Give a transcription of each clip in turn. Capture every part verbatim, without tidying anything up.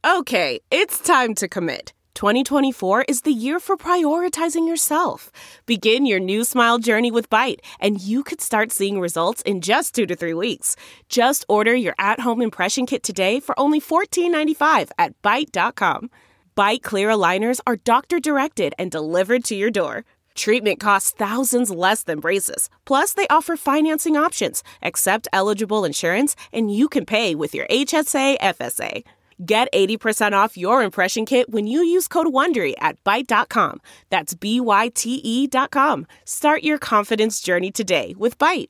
Okay, it's time to commit. twenty twenty-four is the year for prioritizing yourself. Begin your new smile journey with Byte, and you could start seeing results in just two to three weeks. Just order your at-home impression kit today for only fourteen ninety-five at byte dot com. Byte Clear aligners are doctor-directed and delivered to your door. Treatment costs thousands less than braces. Plus, they offer financing options, accept eligible insurance, and you can pay with your H S A F S A. Get eighty percent off your impression kit when you use code WONDERY at byte dot com. That's B Y T E dot com. Start your confidence journey today with Byte.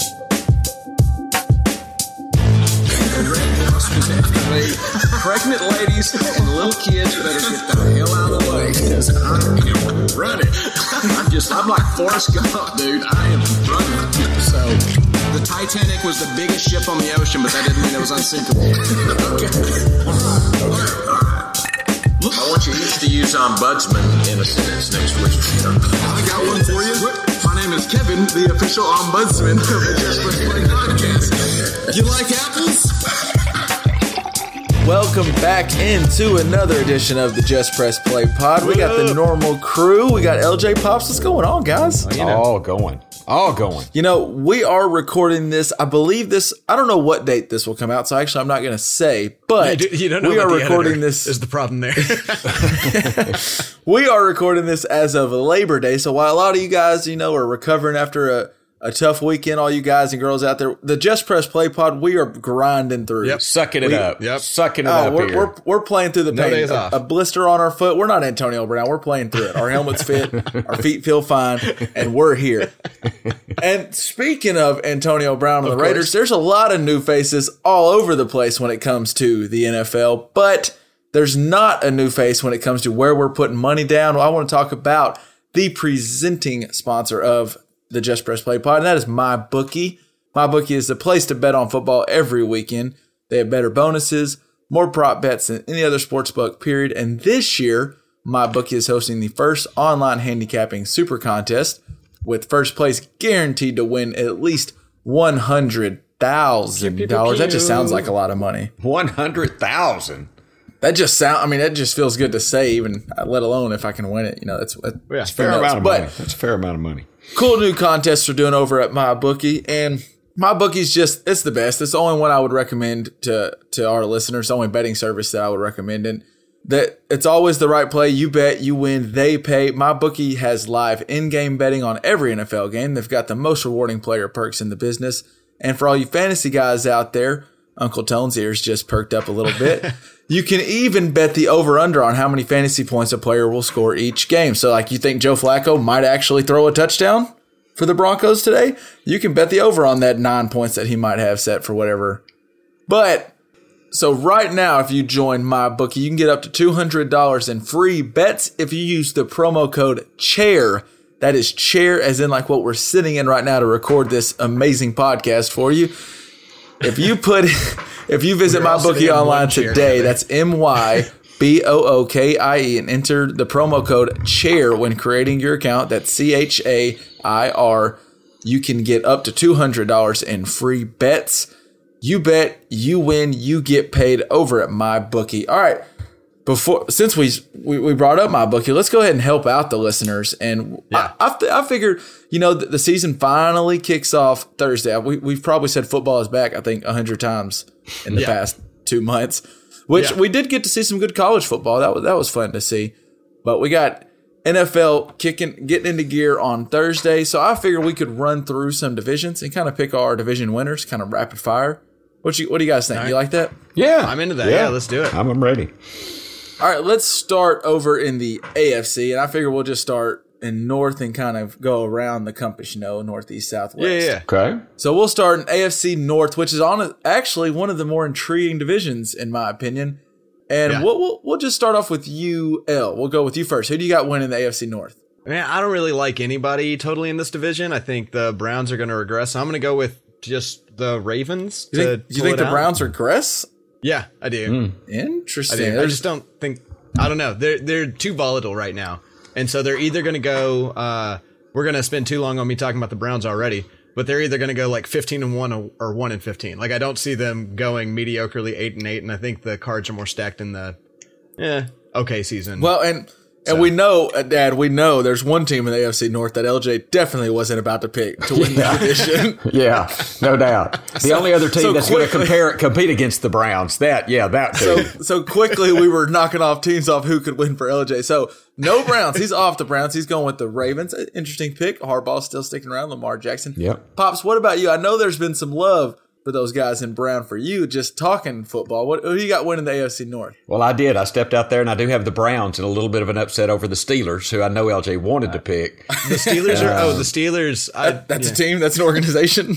Pregnant ladies and little kids better get the hell out of the way because I am running. I'm just, I'm like Forrest Gump, dude. I am running. So, the Titanic was the biggest ship on the ocean, but that didn't mean it was unsinkable. Okay. All right. All right. All right. I want you each to use ombudsman in a sentence next week. I got one for you. My name is Kevin, the official ombudsman of the Just Press Play podcast. You like apples? Welcome back into another edition of the Just Press Play pod. We got the normal crew. We got L J Pops. What's going on, guys? Oh, you know. All going. All going. You know, we are recording this. I believe this, I don't know what date this will come out, so actually I'm not going to say, but you, do, you don't know we are the recording this. Is the problem there? We are recording this as of Labor Day. So while a lot of you guys, you know, are recovering after a, a tough weekend, all you guys and girls out there, the Just Press Play pod, we are grinding through. Yep, sucking it we, up. Yep, sucking it oh, up we're, here. We're, we're playing through the no pain. Days a, off. a blister on our foot. We're not Antonio Brown. We're playing through it. Our helmets fit. Our feet feel fine. And we're here. And speaking of Antonio Brown and the Raiders, there's a lot of new faces all over the place when it comes to the N F L. But there's not a new face when it comes to where we're putting money down. Well, I want to talk about the presenting sponsor of the Just Press Play pod, and that is MyBookie. MyBookie is the place to bet on football every weekend. They have better bonuses, more prop bets than any other sportsbook, period. And this year, MyBookie is hosting the first online handicapping super contest with first place guaranteed to win at least one hundred thousand dollars. That just sounds like a lot of money. one hundred thousand dollars. That just sound. I mean, that just feels good to say, even let alone if I can win it. You know, that's, that's yeah, fair nuts. amount of but, money. That's a fair amount of money. Cool new contests we're doing over at MyBookie, and MyBookie's just, it's the best. It's the only one I would recommend to, to our listeners, the only betting service that I would recommend. And that it's always the right play. You bet, you win, they pay. MyBookie has live in-game betting on every N F L game. They've got the most rewarding player perks in the business. And for all you fantasy guys out there, Uncle Tone's ears just perked up a little bit. You can even bet the over-under on how many fantasy points a player will score each game. So, like, you think Joe Flacco might actually throw a touchdown for the Broncos today? You can bet the over on that nine points that he might have set for whatever. But, so right now, if you join MyBookie, you can get up to two hundred dollars in free bets if you use the promo code CHAIR. That is chair, as in like what we're sitting in right now to record this amazing podcast for you. If you put, if you visit MyBookie online today, that's M Y B O O K I E, and enter the promo code CHAIR when creating your account. That's C H A I R. You can get up to two hundred dollars in free bets. You bet, you win, you get paid over at MyBookie. All right. Before, since we, we we brought up MyBookie, let's go ahead and help out the listeners. And yeah. I, I, I figured, you know, the, the season finally kicks off Thursday. We, we've probably said football is back, I think, a hundred times in the yeah. past two months, which yeah. we did get to see some good college football. That was, that was fun to see. But we got N F L kicking, getting into gear on Thursday. So I figured we could run through some divisions and kind of pick our division winners, kind of rapid fire. What you, what do you guys think? Right. You like that? Yeah. I'm into that. Yeah, yeah let's do it. I'm, I'm ready. All right, let's start over in the A F C, and I figure we'll just start in north and kind of go around the compass, you know, northeast, southwest. Yeah, yeah. Okay. So we'll start in A F C North, which is on actually one of the more intriguing divisions, in my opinion. And yeah. we'll, we'll we'll just start off with you, L. We'll go with you first. Who do you got winning the A F C North? Man, I don't really like anybody totally in this division. I think the Browns are going to regress. So I'm going to go with just the Ravens. You think, to you think the out. Browns regress? Yeah, I do. Mm. Interesting. I do. I just don't think. I don't know. They're they're too volatile right now, and so they're either going to go. Uh, we're going to spend too long on me talking about the Browns already. but they're either going to go like fifteen and one or one and fifteen. Like I don't see them going mediocrely eight and eight, and I think the Cards are more stacked in the eh, okay season. Well, and and So- we know, uh, Dad, we know there's one team in the A F C North that L J definitely wasn't about to pick to win the division. Yeah, no doubt. The only other team so that's going to quickly- compare compete against the Browns. That, yeah, that So team. so quickly we were knocking off teams off who could win for L J. So no Browns. He's off the Browns. He's going with the Ravens. Interesting pick. Harbaugh's still sticking around. Lamar Jackson. Yep. Pops, what about you? I know there's been some love for those guys in Brown for you. Just talking football. What who you got winning the A F C North? Well, I did. I stepped out there, and I do have the Browns in a little bit of an upset over the Steelers, who I know L J wanted to pick. the Steelers are oh the Steelers. I, That's yeah. a team. That's an organization.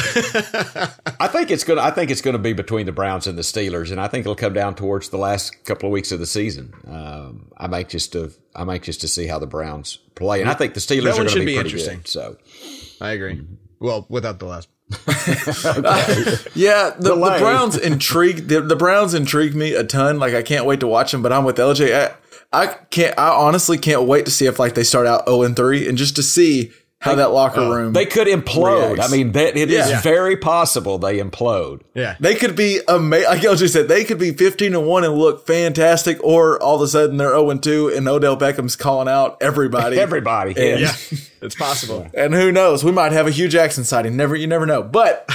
I think it's going. I think it's going to be between the Browns and the Steelers, and I think it'll come down towards the last couple of weeks of the season. Um, I'm anxious to. I'm anxious to see how the Browns play, and I think the Steelers That are one going to should be, be pretty interesting. good. So, I agree. Well, without the last. Yeah, the, the Delay. Browns intrigue the, the Browns intrigue me a ton. Like I can't wait to watch them. But I'm with L J. I, I can't. I honestly can't wait to see if like they start out zero and three and just to see how that locker room. they could implode. Reacts. I mean, that it is Yeah. very possible they implode. Yeah. They could be amazing. Like L J said, they could be fifteen and one and look fantastic, or all of a sudden they're zero and two and Odell Beckham's calling out everybody. Everybody, And, Yeah. It's possible. and who knows? We might have a Hugh Jackson sighting. Never, you never know. But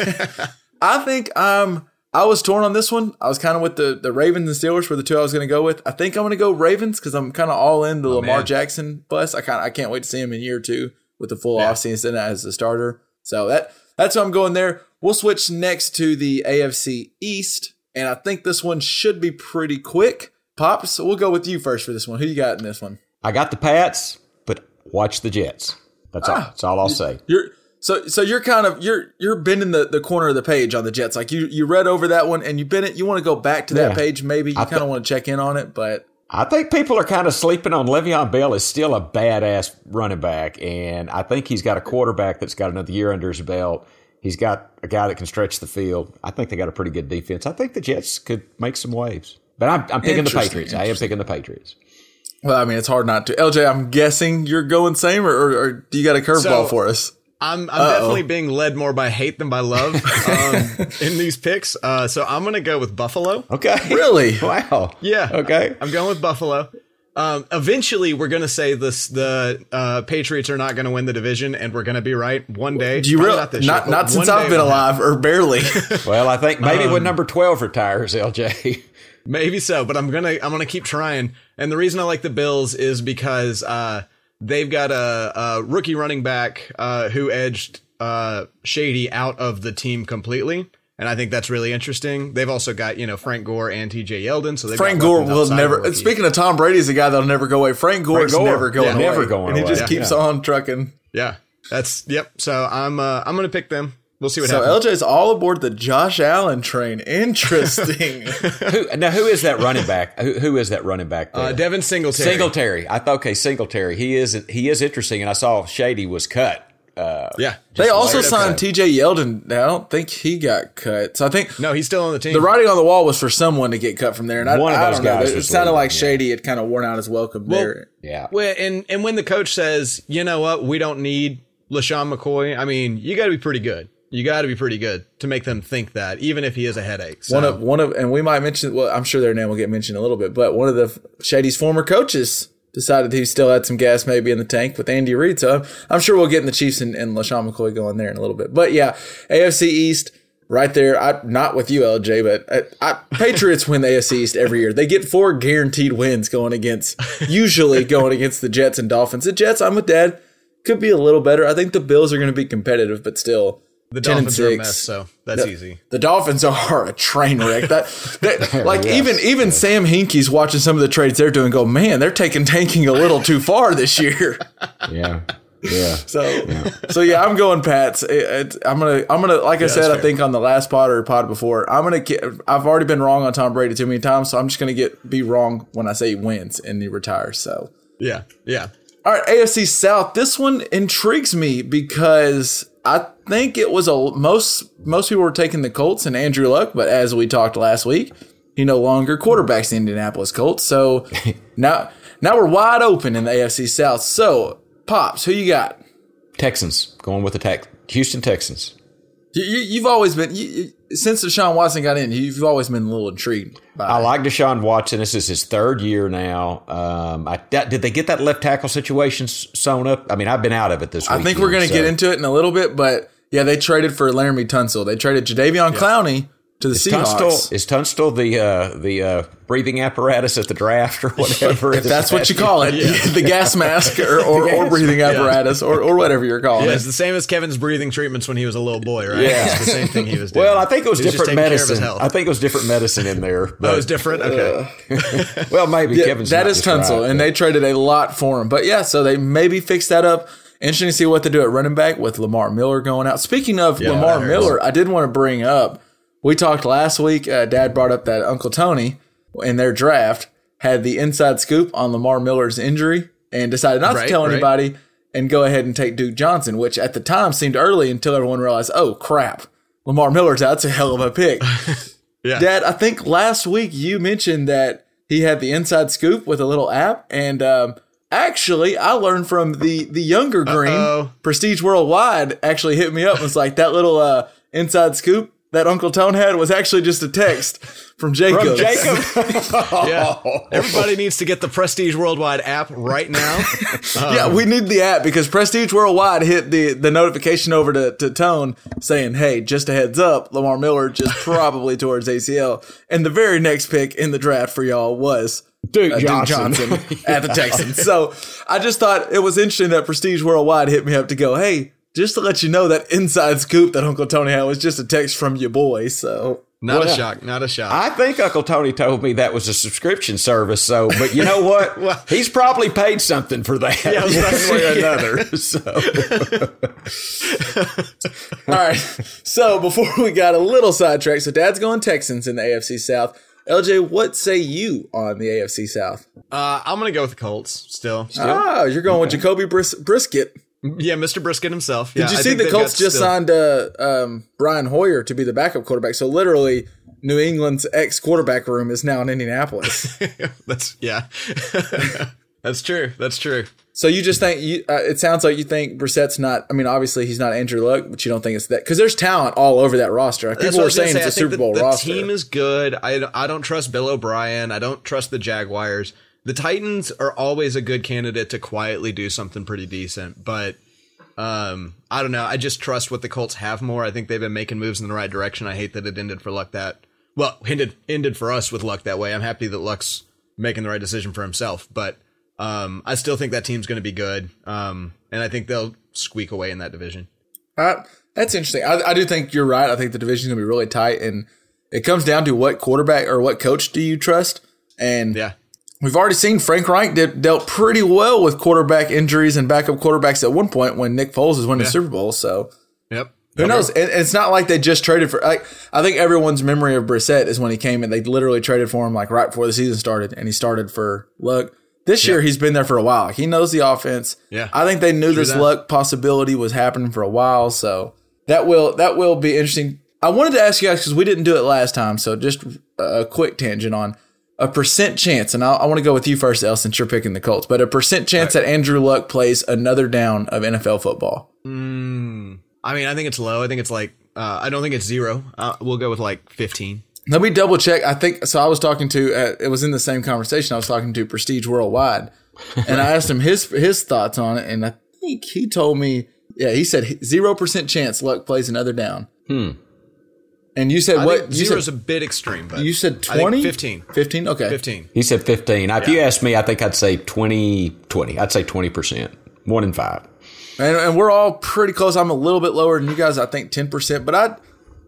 I think um, I was torn on this one. I was kind of with the the Ravens and Steelers were the two I was going to go with. I think I'm going to go Ravens because I'm kind of all in the Lamar man. Jackson bus. I kind I can't wait to see him in year two with the full Yeah. offseason as a starter. So that that's why I'm going there. We'll switch next to the A F C East, and I think this one should be pretty quick. Pops, so we'll go with you first for this one. Who you got in this one? I got the Pats, but watch the Jets. That's all. That's all I'll say. You're so so you're kind of you're you're bending the, the corner of the page on the Jets. Like you you read over that one and you bent it. You want to go back to that Yeah. page. Maybe you I kind of th- want to check in on it, but I think people are kind of sleeping on Le'Veon Bell is still a badass running back, and I think he's got a quarterback that's got another year under his belt. He's got a guy that can stretch the field. I think they got a pretty good defense. I think the Jets could make some waves. But I'm, I'm picking the Interesting, Patriots. I am picking the Patriots. well, I mean it's hard not to. L J, I'm guessing you're going same, or, or, or do you got a curveball So- for us? I'm I'm definitely being led more by hate than by love um, in these picks. Uh, so I'm gonna go with Buffalo. Okay. Really? Wow. Yeah. Okay. I'm going with Buffalo. Um, eventually, we're going to say this: the uh, Patriots are not going to win the division, and we're going to be right one day. Do you Probably really? not this Not year, but not since one I've day been it'll alive, or barely. Well, I think maybe when number twelve retires, L J. Maybe so, but I'm gonna I'm gonna keep trying. And the reason I like the Bills is because uh, they've got a, a rookie running back uh, who edged uh, Shady out of the team completely, and I think that's really interesting. They've also got you know Frank Gore and T J Yeldon, so they've Frank got Gore weapons will outside of never. rookie. Speaking of Tom Brady's a guy that'll never go away. Frank Gore's Gore. never going Yeah, away. never going and he away. just keeps Yeah. on trucking. Yeah, that's yep. So I'm uh, I'm gonna pick them. We'll see what So happens. L J's all aboard the Josh Allen train. Interesting. Who, now, who is that running back? Who, who is that running back there? uh, Devin Singletary. Singletary. I thought, okay, Singletary. He is he is interesting, and I saw Shady was cut. Uh, Yeah, They also Straight up signed cut. T J Yeldon. I don't think he got cut. So I think No, he's still on the team. the writing on the wall was for someone to get cut from there. And I, One of I those don't know. guys It was sounded leaving, like yeah. Shady had kind of worn out his welcome Well, there. yeah. Well, and and when the coach says, you know what, we don't need LaShawn McCoy. I mean, you got to be pretty good. You got to be pretty good to make them think that, even if he is a headache. So, One of one of, and we might mention. Well, I'm sure their name will get mentioned a little bit. But one of the Shady's former coaches decided he still had some gas maybe in the tank with Andy Reid. So I'm, I'm sure we'll get in the Chiefs and, and LaShawn McCoy going there in a little bit. But yeah, A F C East. Right there, I not with you, L J, but I, I, Patriots win the A F C East every year. They get four guaranteed wins going against, usually going against the Jets and Dolphins. The Jets, I'm with Dad, could be a little better. I think the Bills are going to be competitive, but still, the ten and Dolphins are a six. mess, so that's The- easy. The Dolphins are a train wreck. That, that like Yes. even even Sam Hinkie's watching some of the trades they're doing. Go, man, they're taking tanking a little too far this year. Yeah. Yeah. So, so yeah, I'm going Pats. It, it, I'm gonna, I'm gonna, like I said, that's I fair. think on the last pod or pod before, I'm gonna get. I've already been wrong on Tom Brady too many times, so I'm just gonna get be wrong when I say he wins and he retires. So, Yeah, yeah. all right, A F C South. This one intrigues me because I think it was a most most people were taking the Colts and Andrew Luck, but as we talked last week, he no longer quarterbacks the Indianapolis Colts. So now now we're wide open in the A F C South. So Pops, who you got? Texans going with the Tex Houston Texans. You, you, you've always been you, you, since Deshaun Watson got in. You've always been a little intrigued by I it. like Deshaun Watson. This is his third year now. Um, I, that, did they get that left tackle situation sewn up? I mean, I've been out of it this week. I think we're going to so. get into it in a little bit, but yeah, they traded for Laramie Tunsil. They traded Jadeveon yeah. Clowney to the is Seahawks. Tunstall, is Tunstall the uh, the uh, breathing apparatus at the draft or whatever? If that's what you call it, yeah. the gas mask or, or, or breathing apparatus yeah. or, or whatever you're calling yeah, it. It's the same as Kevin's breathing treatments when he was a little boy, right? Yeah. It's the same thing he was doing. Well, I think it was, was different medicine. I think it was different medicine in there. But, oh, it was different? Okay. Uh, well, maybe. Yeah, Kevin's that is Tunsil, right, and they traded a lot for him. But yeah, so they maybe fixed that up. Interesting to see what they do at running back with Lamar Miller going out. Speaking of yeah, Lamar Miller, I did want to bring up, we talked last week, uh, Dad brought up that Uncle Tony in their draft had the inside scoop on Lamar Miller's injury and decided not right, to tell right. anybody and go ahead and take Duke Johnson, which at the time seemed early until everyone realized, oh, crap, Lamar Miller's out. It's a hell of a pick. yeah. Dad, I think last week you mentioned that he had the inside scoop with a little app, and um, actually, I learned from the the younger Green, Uh-oh. Prestige Worldwide, actually hit me up and was like, that little uh, inside scoop that Uncle Tone had was actually just a text from Jacob. From Jacob? yeah. Everybody needs to get the Prestige Worldwide app right now. Um, yeah, we need the app because Prestige Worldwide hit the, the notification over to, to Tone saying, hey, just a heads up, Lamar Miller just probably tore his A C L. And the very next pick in the draft for y'all was Duke uh, Johnson, Duke Johnson at the Texans. So I just thought it was interesting that Prestige Worldwide hit me up to go, hey, just to let you know that inside scoop that Uncle Tony had was just a text from your boy. So not well, a shock, not a shock. I think Uncle Tony told me that was a subscription service. So, but you know what? well, He's probably paid something for that. Yeah, one way or another. So. All right. So before we got a little sidetracked, so Dad's going Texans in the A F C South. L J, what say you on the A F C South? Uh, I'm going to go with the Colts still. still. Oh, you're going okay. with Jacoby Bris- Brisket. Yeah, Mister Brisket himself. Yeah, Did you I see the Colts just still. signed uh, um, Brian Hoyer to be the backup quarterback? So literally, New England's ex-quarterback room is now in Indianapolis. That's yeah, that's true. That's true. So you just think you, uh, it sounds like you think Brissett's not. I mean, obviously he's not Andrew Luck, but you don't think it's that because there's talent all over that roster. People were saying say. it's a Super Bowl the, the roster. The team is good. I I don't trust Bill O'Brien. I don't trust the Jaguars. The Titans are always a good candidate to quietly do something pretty decent, but um, I don't know. I just trust what the Colts have more. I think they've been making moves in the right direction. I hate that it ended for Luck that well, ended ended for us with Luck that way. I'm happy that Luck's making the right decision for himself, but um, I still think that team's going to be good, um, and I think they'll squeak away in that division. Uh, that's interesting. I, I do think you're right. I think the division's going to be really tight, and it comes down to what quarterback or what coach do you trust, and yeah. We've already seen Frank Reich did, dealt pretty well with quarterback injuries and backup quarterbacks at one point when Nick Foles was winning yeah. the Super Bowl. So, yep. Who yep. knows? And it's not like they just traded for. Like, I think everyone's memory of Brissett is when he came in. They literally traded for him like right before the season started, and he started for Luck. This yep. year, he's been there for a while. He knows the offense. Yeah. I think they knew True this that. Luck possibility was happening for a while. So that will that will be interesting. I wanted to ask you guys because we didn't do it last time. So just a quick tangent on. A percent chance, and I, I want to go with you first, El, since you're picking the Colts, but a percent chance right. that Andrew Luck plays another down of N F L football. Mm, I mean, I think it's low. I think it's like, uh, I don't think it's zero. Uh, we'll go with like fifteen. Let me double check. I think, so I was talking to, uh, it was in the same conversation. I was talking to Prestige Worldwide, and I asked him his his thoughts on it, and I think he told me, yeah, he said zero percent chance Luck plays another down. Hmm. And you said I what? Think you zero's said, a bit extreme, but you said twenty? fifteen. fifteen? Okay. fifteen. He said fifteen. If yeah. you asked me, I think I'd say twenty, twenty. I'd say twenty percent. One in five. And, and we're all pretty close. I'm a little bit lower than you guys. I think ten percent. But I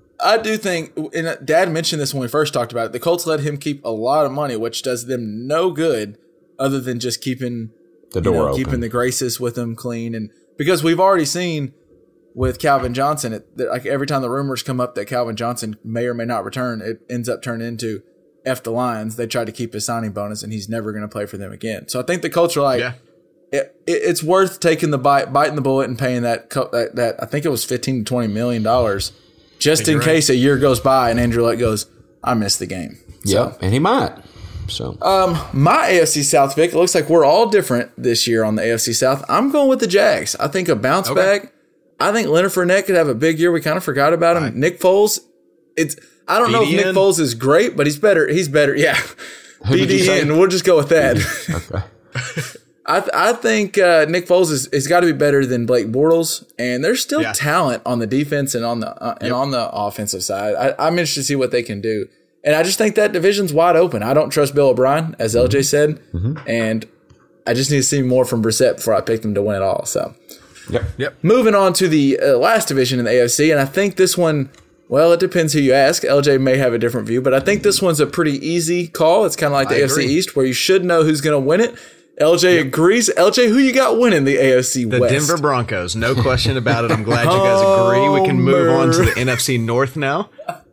I do think, and Dad mentioned this when we first talked about it, the Colts let him keep a lot of money, which does them no good other than just keeping the door you know, open. keeping the graces with them clean. And because we've already seen with Calvin Johnson, it, that like every time the rumors come up that Calvin Johnson may or may not return, it ends up turning into F the Lions. They tried to keep his signing bonus, and he's never going to play for them again. So I think the Colts are like, yeah. it, it, it's worth taking the bite, biting the bullet, and paying that that, that I think it was fifteen to twenty million dollars, just in right. case a year goes by and Andrew Luck goes, I missed the game. Yep, so, and he might. So um, my A F C South pick, it looks like we're all different this year on the A F C South. I'm going with the Jags. I think a bounce okay. back. I think Leonard Fournette could have a big year. We kind of forgot about him. Right. Nick Foles, it's I don't know if Nick Foles is great, but he's better. He's better. Yeah. B D N. We'll just go with that. Okay. I th- I think uh, Nick Foles is, is got to be better than Blake Bortles, and there's still yeah. talent on the defense and on the uh, and yep. on the offensive side. I, I'm interested to see what they can do, and I just think that division's wide open. I don't trust Bill O'Brien, as L J said, mm-hmm. and I just need to see more from Brissett before I pick them to win it all. So, yep, yep. Moving on to the uh, last division in the A F C, and I think this one. Well, it depends who you ask. L J may have a different view, but I think this one's a pretty easy call. It's kind of like the I A F C agree. East, where you should know who's going to win it. L J yep. agrees. L J, who you got winning the A F C the West? The Denver Broncos. No question about it. I'm glad you guys agree. We can move on to the N F C North now.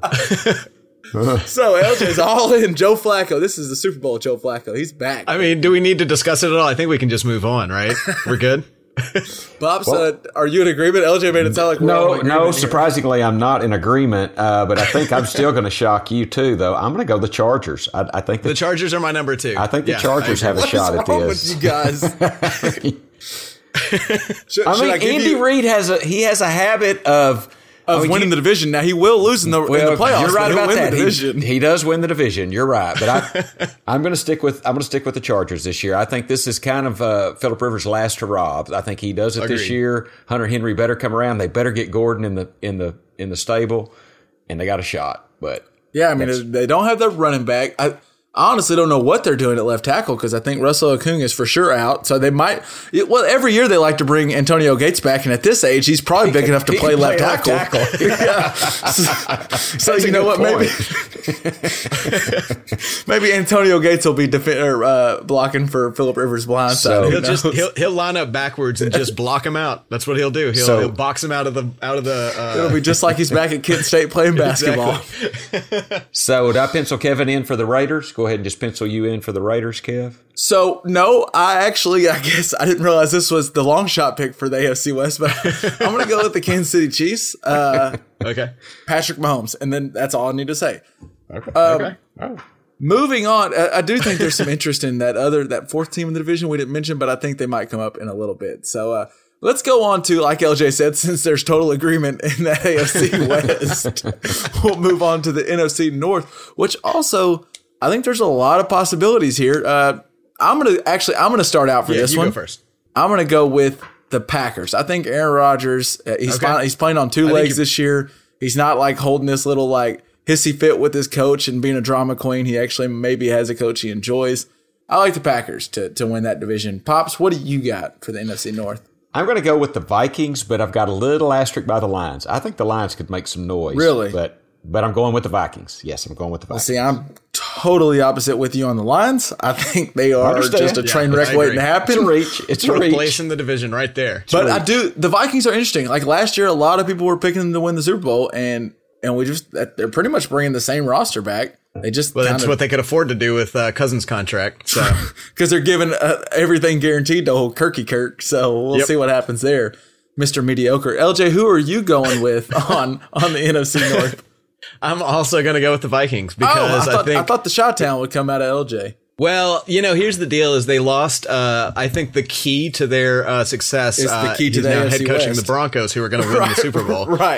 So L J's all in. Joe Flacco. This is the Super Bowl Joe Flacco. He's back. I mean, do we need to discuss it at all? I think we can just move on, right? We're good? Bob said, well, are you in agreement? L J made it sound like we're no, all in no. here. Surprisingly, I'm not in agreement. Uh, but I think I'm still going to shock you too, though. I'm going to go the Chargers. I, I think the, the Chargers are my number two. I think the yeah, Chargers have a what shot is at wrong this. With you guys. should, I mean, should I Andy you- Reid has a he has a habit of. Of I mean, winning you, the division. Now, he will lose in the, well, in the playoffs. You're right about win that. The division. He, he does win the division. You're right. But I, I'm going to stick with I'm going to stick with the Chargers this year. I think this is kind of uh, Phillip Rivers' last hurrah. I think he does it Agreed. This year. Hunter Henry better come around. They better get Gordon in the in the in the stable, and they got a shot. But yeah, I mean, they don't have their running back. I, I honestly don't know what they're doing at left tackle because I think Russell Okung is for sure out. So they might. It, well, every year they like to bring Antonio Gates back, and at this age, he's probably big enough to play left play tackle. Left tackle. Yeah. So, so you know what? Maybe maybe Antonio Gates will be def- or, uh, blocking for Phillip Rivers' blind side. So he'll just he'll, he'll line up backwards and just block him out. That's what he'll do. He'll, so, he'll box him out of the out of the. Uh, it'll be just like he's back at Kent State playing basketball. Exactly. So would I pencil Kevin in for the Raiders? Go ahead and just pencil you in for the Raiders, Kev. So, no, I actually, I guess I didn't realize this was the long shot pick for the A F C West, but I'm going to go with the Kansas City Chiefs. Uh, okay. Patrick Mahomes. And then that's all I need to say. Okay. Um, okay. Oh. Moving on, I, I do think there's some interest in that other, that fourth team in the division we didn't mention, but I think they might come up in a little bit. So, uh, let's go on to, like L J said, since there's total agreement in the A F C West, we'll move on to the N F C North, which also, I think there's a lot of possibilities here. Uh, I'm going to actually, I'm going to start out for yeah, this you one. Go first. I'm going to go with the Packers. I think Aaron Rodgers, uh, he's, okay. fine, he's playing on two I legs this year. He's not like holding this little like hissy fit with his coach and being a drama queen. He actually maybe has a coach he enjoys. I like the Packers to, to win that division. Pops, what do you got for the N F C North? I'm going to go with the Vikings, but I've got a little asterisk by the Lions. I think the Lions could make some noise. Really? But but I'm going with the Vikings. Yes, I'm going with the Vikings. Well, see, I'm totally opposite with you on the Lions. I think they are just a train yeah, wreck waiting to happen. It's a reach. It's a reach. Place in the division right there. It's but I do. The Vikings are interesting. Like last year, a lot of people were picking them to win the Super Bowl, and and we just they're pretty much bringing the same roster back. They just well, that's kinda, what they could afford to do with uh, Cousins' contract. So because they're giving uh, everything guaranteed to old Kirky Kirk. So we'll yep. see what happens there, Mister Mediocre. L J, who are you going with on on the N F C North? I'm also going to go with the Vikings because oh, I, thought, I think I thought the Chi-Town would come out of L J. Well, you know, here's the deal: is they lost. Uh, I think the key to their uh, success is the key uh, to the now A F C head coaching West. the Broncos, who are going to win right, the Super Bowl. Right.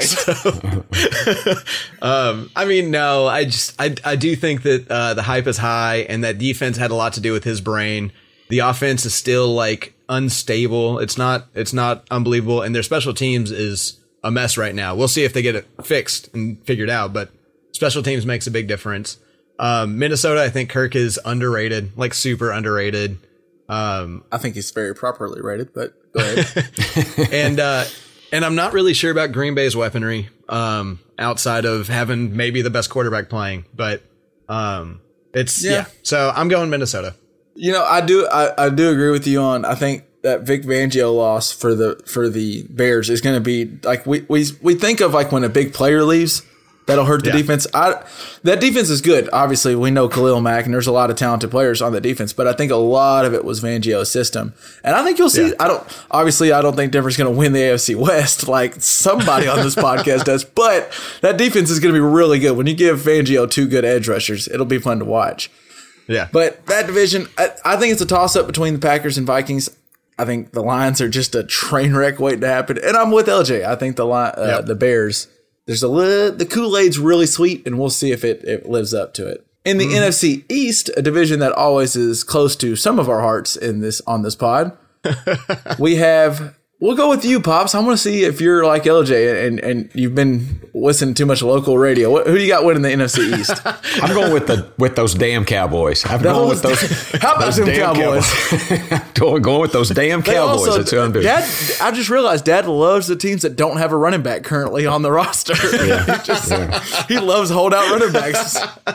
So, um, I mean, no, I just I I do think that uh, the hype is high, and that defense had a lot to do with his brain. The offense is still like unstable. It's not. It's not unbelievable, and their special teams is a mess right now. We'll see if they get it fixed and figured out, but special teams makes a big difference. Um, Minnesota, I think Kirk is underrated, like super underrated. Um, I think he's very properly rated, but go ahead. and, uh, and I'm not really sure about Green Bay's weaponry, um, outside of having maybe the best quarterback playing, but, um, it's, yeah. yeah. So I'm going Minnesota. You know, I do, I, I do agree with you on, I think that Vic Fangio loss for the, for the Bears is going to be like, we, we, we think of like when a big player leaves, that'll hurt the yeah. defense. I, that defense is good. Obviously, we know Khalil Mack, and there's a lot of talented players on the defense, but I think a lot of it was Fangio's system. And I think you'll see, yeah. I don't, obviously, I don't think Denver's going to win the A F C West like somebody on this podcast does, but that defense is going to be really good. When you give Fangio two good edge rushers, it'll be fun to watch. Yeah. But that division, I, I think it's a toss-up between the Packers and Vikings. I think the Lions are just a train wreck waiting to happen. And I'm with L J. I think the Li- uh, yep. the Bears, there's a li- the Kool-Aid's really sweet, and we'll see if it, it lives up to it. In the mm. N F C East, a division that always is close to some of our hearts in this on this pod, we have. We'll go with you, Pops. I want to see if you're like L J and, and you've been listening to too much local radio. What, who do you got winning the N F C East? I'm going with the with those damn Cowboys. I'm those going with those. How about those them Cowboys? Cowboys. going with those damn Cowboys. Also, That's who I'm doing. Dad, I just realized Dad loves the teams that don't have a running back currently on the roster. Yeah. he, just, yeah. he loves holdout running backs.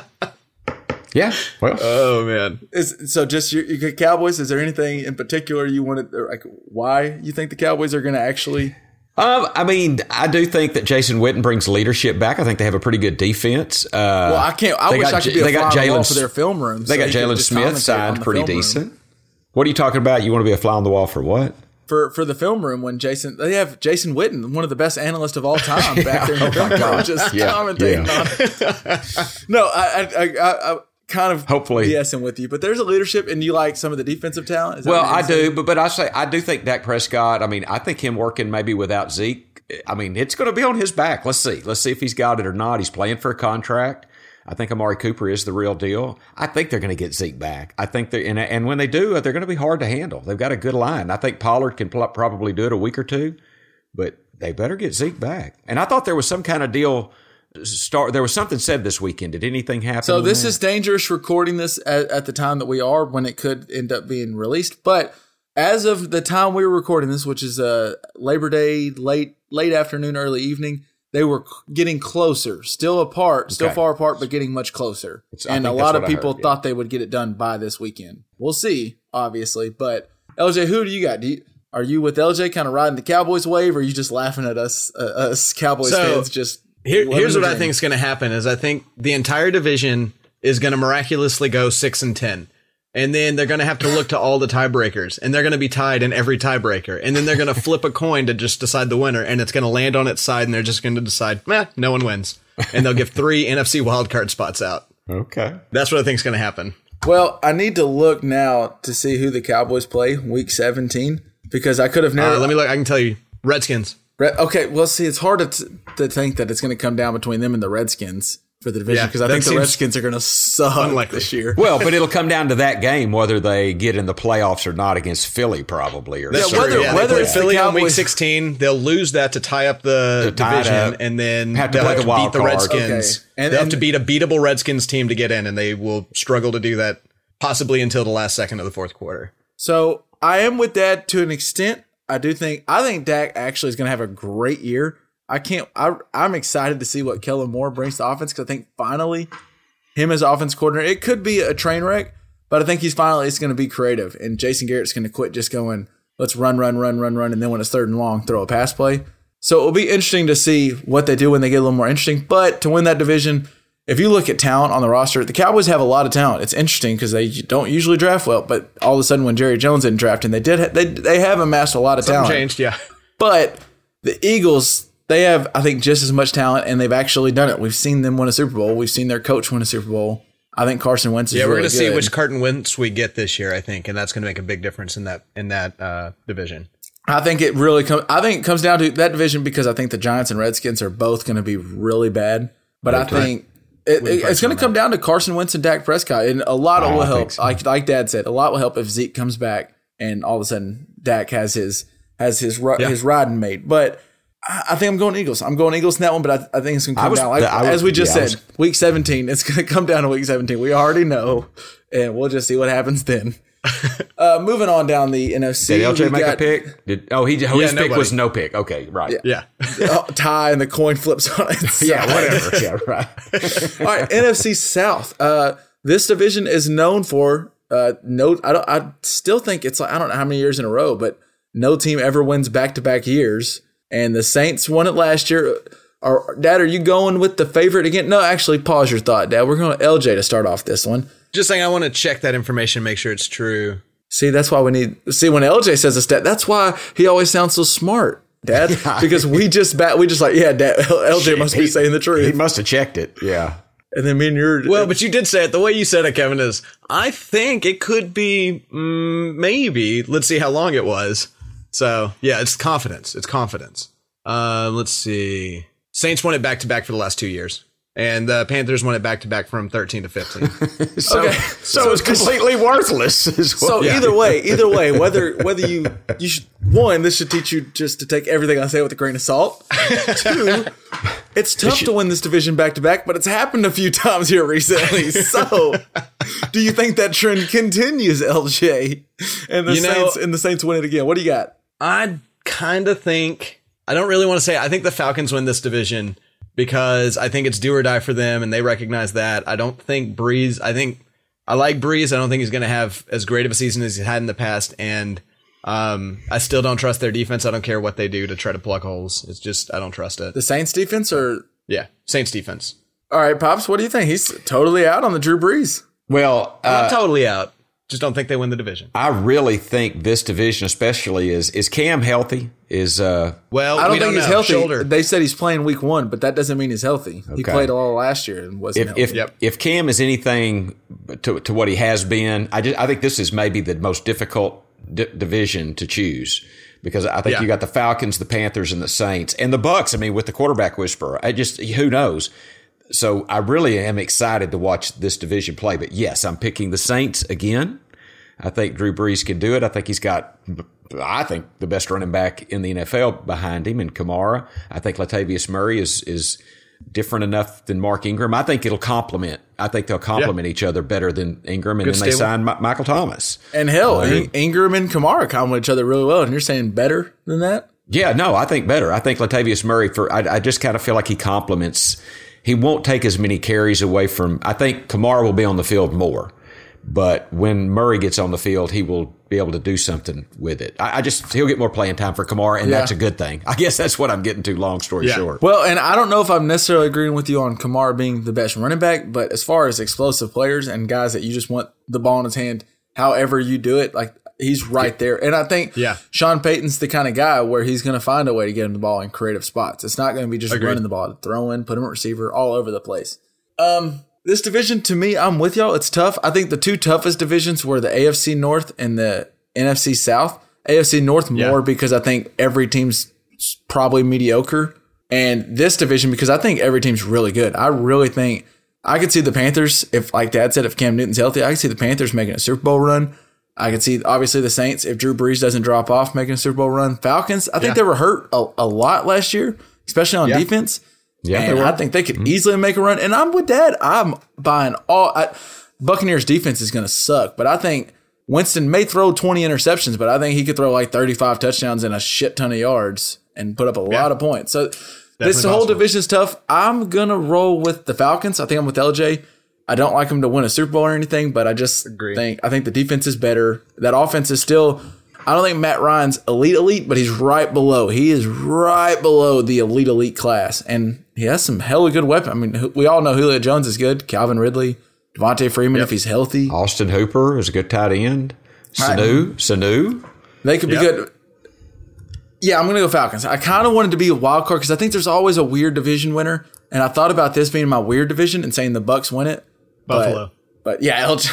Yeah. Well. Oh man. Is, so just your, your Cowboys. Is there anything in particular you wanted, like why you think the Cowboys are going to actually? Um, I mean, I do think that Jason Witten brings leadership back. I think they have a pretty good defense. Uh, well, I can't. I wish got, I could be a they got fly on the wall Jalen for their film room. They so got Jalen Smith signed pretty decent. Room. What are you talking about? You want to be a fly on the wall for what? For for the film room when Jason they have Jason Witten, one of the best analysts of all time, back yeah. there in the film room, just yeah. commentating yeah. on it. No, I I. I, I kind of hopefully BSing with you, but there's a leadership, and you like some of the defensive talent. Is that well, I do, but but I say I do think Dak Prescott. I mean, I think him working maybe without Zeke. I mean, it's going to be on his back. Let's see, let's see if he's got it or not. He's playing for a contract. I think Amari Cooper is the real deal. I think they're going to get Zeke back. I think they and and when they do, they're going to be hard to handle. They've got a good line. I think Pollard can pl- probably do it a week or two, but they better get Zeke back. And I thought there was some kind of deal. Start. There was something said this weekend. Did anything happen? So this that? is dangerous recording this at, at the time that we are when it could end up being released. But as of the time we were recording this, which is uh, Labor Day, late late afternoon, early evening, they were getting closer, still apart, still okay. far apart, but getting much closer. It's, and a lot of people heard, yeah. thought they would get it done by this weekend. We'll see, obviously. But L J, who do you got? Do you, are you with L J kind of riding the Cowboys wave, or are you just laughing at us, uh, us Cowboys so, fans just – Here, here's what I think is going to happen is I think the entire division is going to miraculously go six and ten. And then they're going to have to look to all the tiebreakers, and they're going to be tied in every tiebreaker. And then they're going to flip a coin to just decide the winner, and it's going to land on its side, and they're just going to decide, meh, no one wins. And they'll give three N F C wildcard spots out. Okay. That's what I think is going to happen. Well, I need to look now to see who the Cowboys play week seventeen, because I could have never. Uh, let me look. I can tell you. Redskins. Okay, well, see, it's hard to, t- to think that it's going to come down between them and the Redskins for the division, because yeah, I think the Redskins are going to suck unlikely. This year. Well, but it'll come down to that game, whether they get in the playoffs or not against Philly, probably. Or That's whether, yeah, whether it's Philly Cowboys, on week sixteen, they'll lose that to tie up the division, up, and then have to they'll play have the wild to beat card. the Redskins. Okay. And, they'll and, have to beat a beatable Redskins team to get in, and they will struggle to do that possibly until the last second of the fourth quarter. So I am with that to an extent. I do think I think Dak actually is going to have a great year. I can't. I, I'm excited to see what Kellen Moore brings to offense, because I think finally him as offense coordinator, it could be a train wreck, but I think he's finally it's going to be creative, and Jason Garrett's going to quit just going, let's run, run, run, run, run, and then when it's third and long, throw a pass play. So it'll be interesting to see what they do when they get a little more interesting. But to win that division, if you look at talent on the roster, the Cowboys have a lot of talent. It's interesting because they don't usually draft well, but all of a sudden when Jerry Jones didn't draft, and they did, ha- they they have amassed a lot of Something talent. Changed, yeah. But the Eagles, they have, I think, just as much talent, and they've actually done it. We've seen them win a Super Bowl. We've seen their coach win a Super Bowl. I think Carson Wentz is yeah. We're really going to see good. which Carson Wentz we get this year, I think, and that's going to make a big difference in that in that uh, division. I think it really comes. I think it comes down to that division, because I think the Giants and Redskins are both going to be really bad. But okay. I think. It, it, it's going to come down to Carson Wentz and Dak Prescott, and a lot oh, will help. So. Like like Dad said, a lot will help if Zeke comes back, and all of a sudden Dak has his has his yeah. his riding mate. But I, I think I'm going Eagles. I'm going Eagles in that one. But I, I think it's going to come was, down, like, was, as we just yeah, said, was, week seventeen. It's going to come down to week seventeen. We already know, and we'll just see what happens then. uh, moving on down the N F C. Did L J make got, a pick? Did, oh, he oh, his yeah, pick nobody. was no pick. Okay, right. Yeah. yeah. oh, tie and the coin flips on it. yeah, whatever. Yeah, right. All right, N F C South. Uh, this division is known for uh, no. I don't. I still think it's like I don't know how many years in a row, but no team ever wins back to back years. And the Saints won it last year. Are, Dad, are you going with the favorite again? No, actually, pause your thought, Dad. We're going to L J to start off this one. Just saying, I want to check that information, make sure it's true. See, that's why we need. See, when L J says a stat, that's why he always sounds so smart, Dad. Yeah. Because we just bat, we just like, yeah, Dad. L J must be he, saying the truth. He must have checked it. Yeah. And then me and your Well, but you did say it. The way you said it, Kevin, is I think it could be mm, maybe. Let's see how long it was. So, yeah, it's confidence. It's confidence. Uh, let's see. Saints won it back-to-back for the last two years. And the Panthers won it back-to-back from thirteen to fifteen. so, Okay. so, so it's completely worthless. Is what, So Yeah. either way, either way, whether whether you you should one, this should teach you just to take everything I say with a grain of salt. Two, it's tough to win this division back to back, but it's happened a few times here recently. So, do you think that trend continues, L J? And the You know- Saints and the Saints win it again. What do you got? I kind of think, I don't really want to say, I think the Falcons win this division because I think it's do or die for them and they recognize that. I don't think Breeze, I think, I like Breeze. I don't think he's going to have as great of a season as he's had in the past. And um, I still don't trust their defense. I don't care what they do to try to plug holes. It's just, I don't trust it. The Saints defense or Yeah, Saints defense. all right, Pops, what do you think? He's totally out on the Drew Brees. well, I'm uh, not totally out. Just don't think they win the division. I really think this division, especially, is is Cam healthy? Is uh, Well, I don't we think don't he's know. healthy. Shoulder. They said he's playing week one, but that doesn't mean he's healthy. He Okay. played a lot last year and wasn't if healthy. if, Yep. if Cam is anything to to what he has been, I just I think this is maybe the most difficult d- division to choose because I think Yeah. you got the Falcons, the Panthers, and the Saints, and the Bucks. I mean, with the quarterback whisperer, I just who knows. So I really am excited to watch this division play. But yes, I'm picking the Saints again. I think Drew Brees can do it. I think he's got, I think, the best running back in the N F L behind him in Kamara. I think Latavius Murray is is different enough than Mark Ingram. I think it'll complement. I think they'll complement each other better than Ingram. And Good then they stable. sign Mi- Michael Thomas. And hell, Uh, In- Ingram and Kamara complement each other really well. And you're saying better than that? Yeah, no, I think better. I think Latavius Murray, for I, I just kind of feel like he complements. He won't take as many carries away from. I think Kamara will be on the field more. But when Murray gets on the field, he will be able to do something with it. I, I just he'll get more playing time for Kamara, and Yeah. that's a good thing. I guess that's what I'm getting to. Long story Yeah. short, Well, and I don't know if I'm necessarily agreeing with you on Kamara being the best running back, but as far as explosive players and guys that you just want the ball in his hand, however you do it, like he's right there. And I think Yeah. Sean Payton's the kind of guy where he's going to find a way to get him the ball in creative spots. It's not going to be just Agreed. running the ball, throwing, put him at receiver, all over the place. Um, This division, to me, I'm with y'all. It's tough. I think the two toughest divisions were the A F C North and the N F C South. A F C North more Yeah. because I think every team's probably mediocre. And this division because I think every team's really good. I really think I could see the Panthers, if like Dad said, if Cam Newton's healthy, I could see the Panthers making a Super Bowl run. I could see, obviously, the Saints, if Drew Brees doesn't drop off, making a Super Bowl run. Falcons, I think Yeah. they were hurt a, a lot last year, especially on Yeah. defense. Yeah, and they were. I think they could easily make a run. And I'm with Dad. I'm buying all. I, Buccaneers defense is going to suck, but I think Winston may throw twenty interceptions, but I think he could throw like thirty-five touchdowns and a shit ton of yards and put up a lot of points. So this whole possible. division is tough. I'm gonna roll with the Falcons. I think I'm with L J. I don't like them to win a Super Bowl or anything, but I just Agree. think I think the defense is better. That offense is still. I don't think Matt Ryan's elite elite, but he's right below. He is right below the elite elite class, and he has some hella good weapons. I mean, we all know Julio Jones is good. Calvin Ridley, Devontae Freeman, if he's healthy, Austin Hooper is a good tight end. Sanu, Sanu. they could be Yep. good. Yeah, I'm gonna go Falcons. I kind of wanted to be a wild card because I think there's always a weird division winner, and I thought about this being my weird division and saying the Bucks win it. but- Buffalo. But, yeah, L J.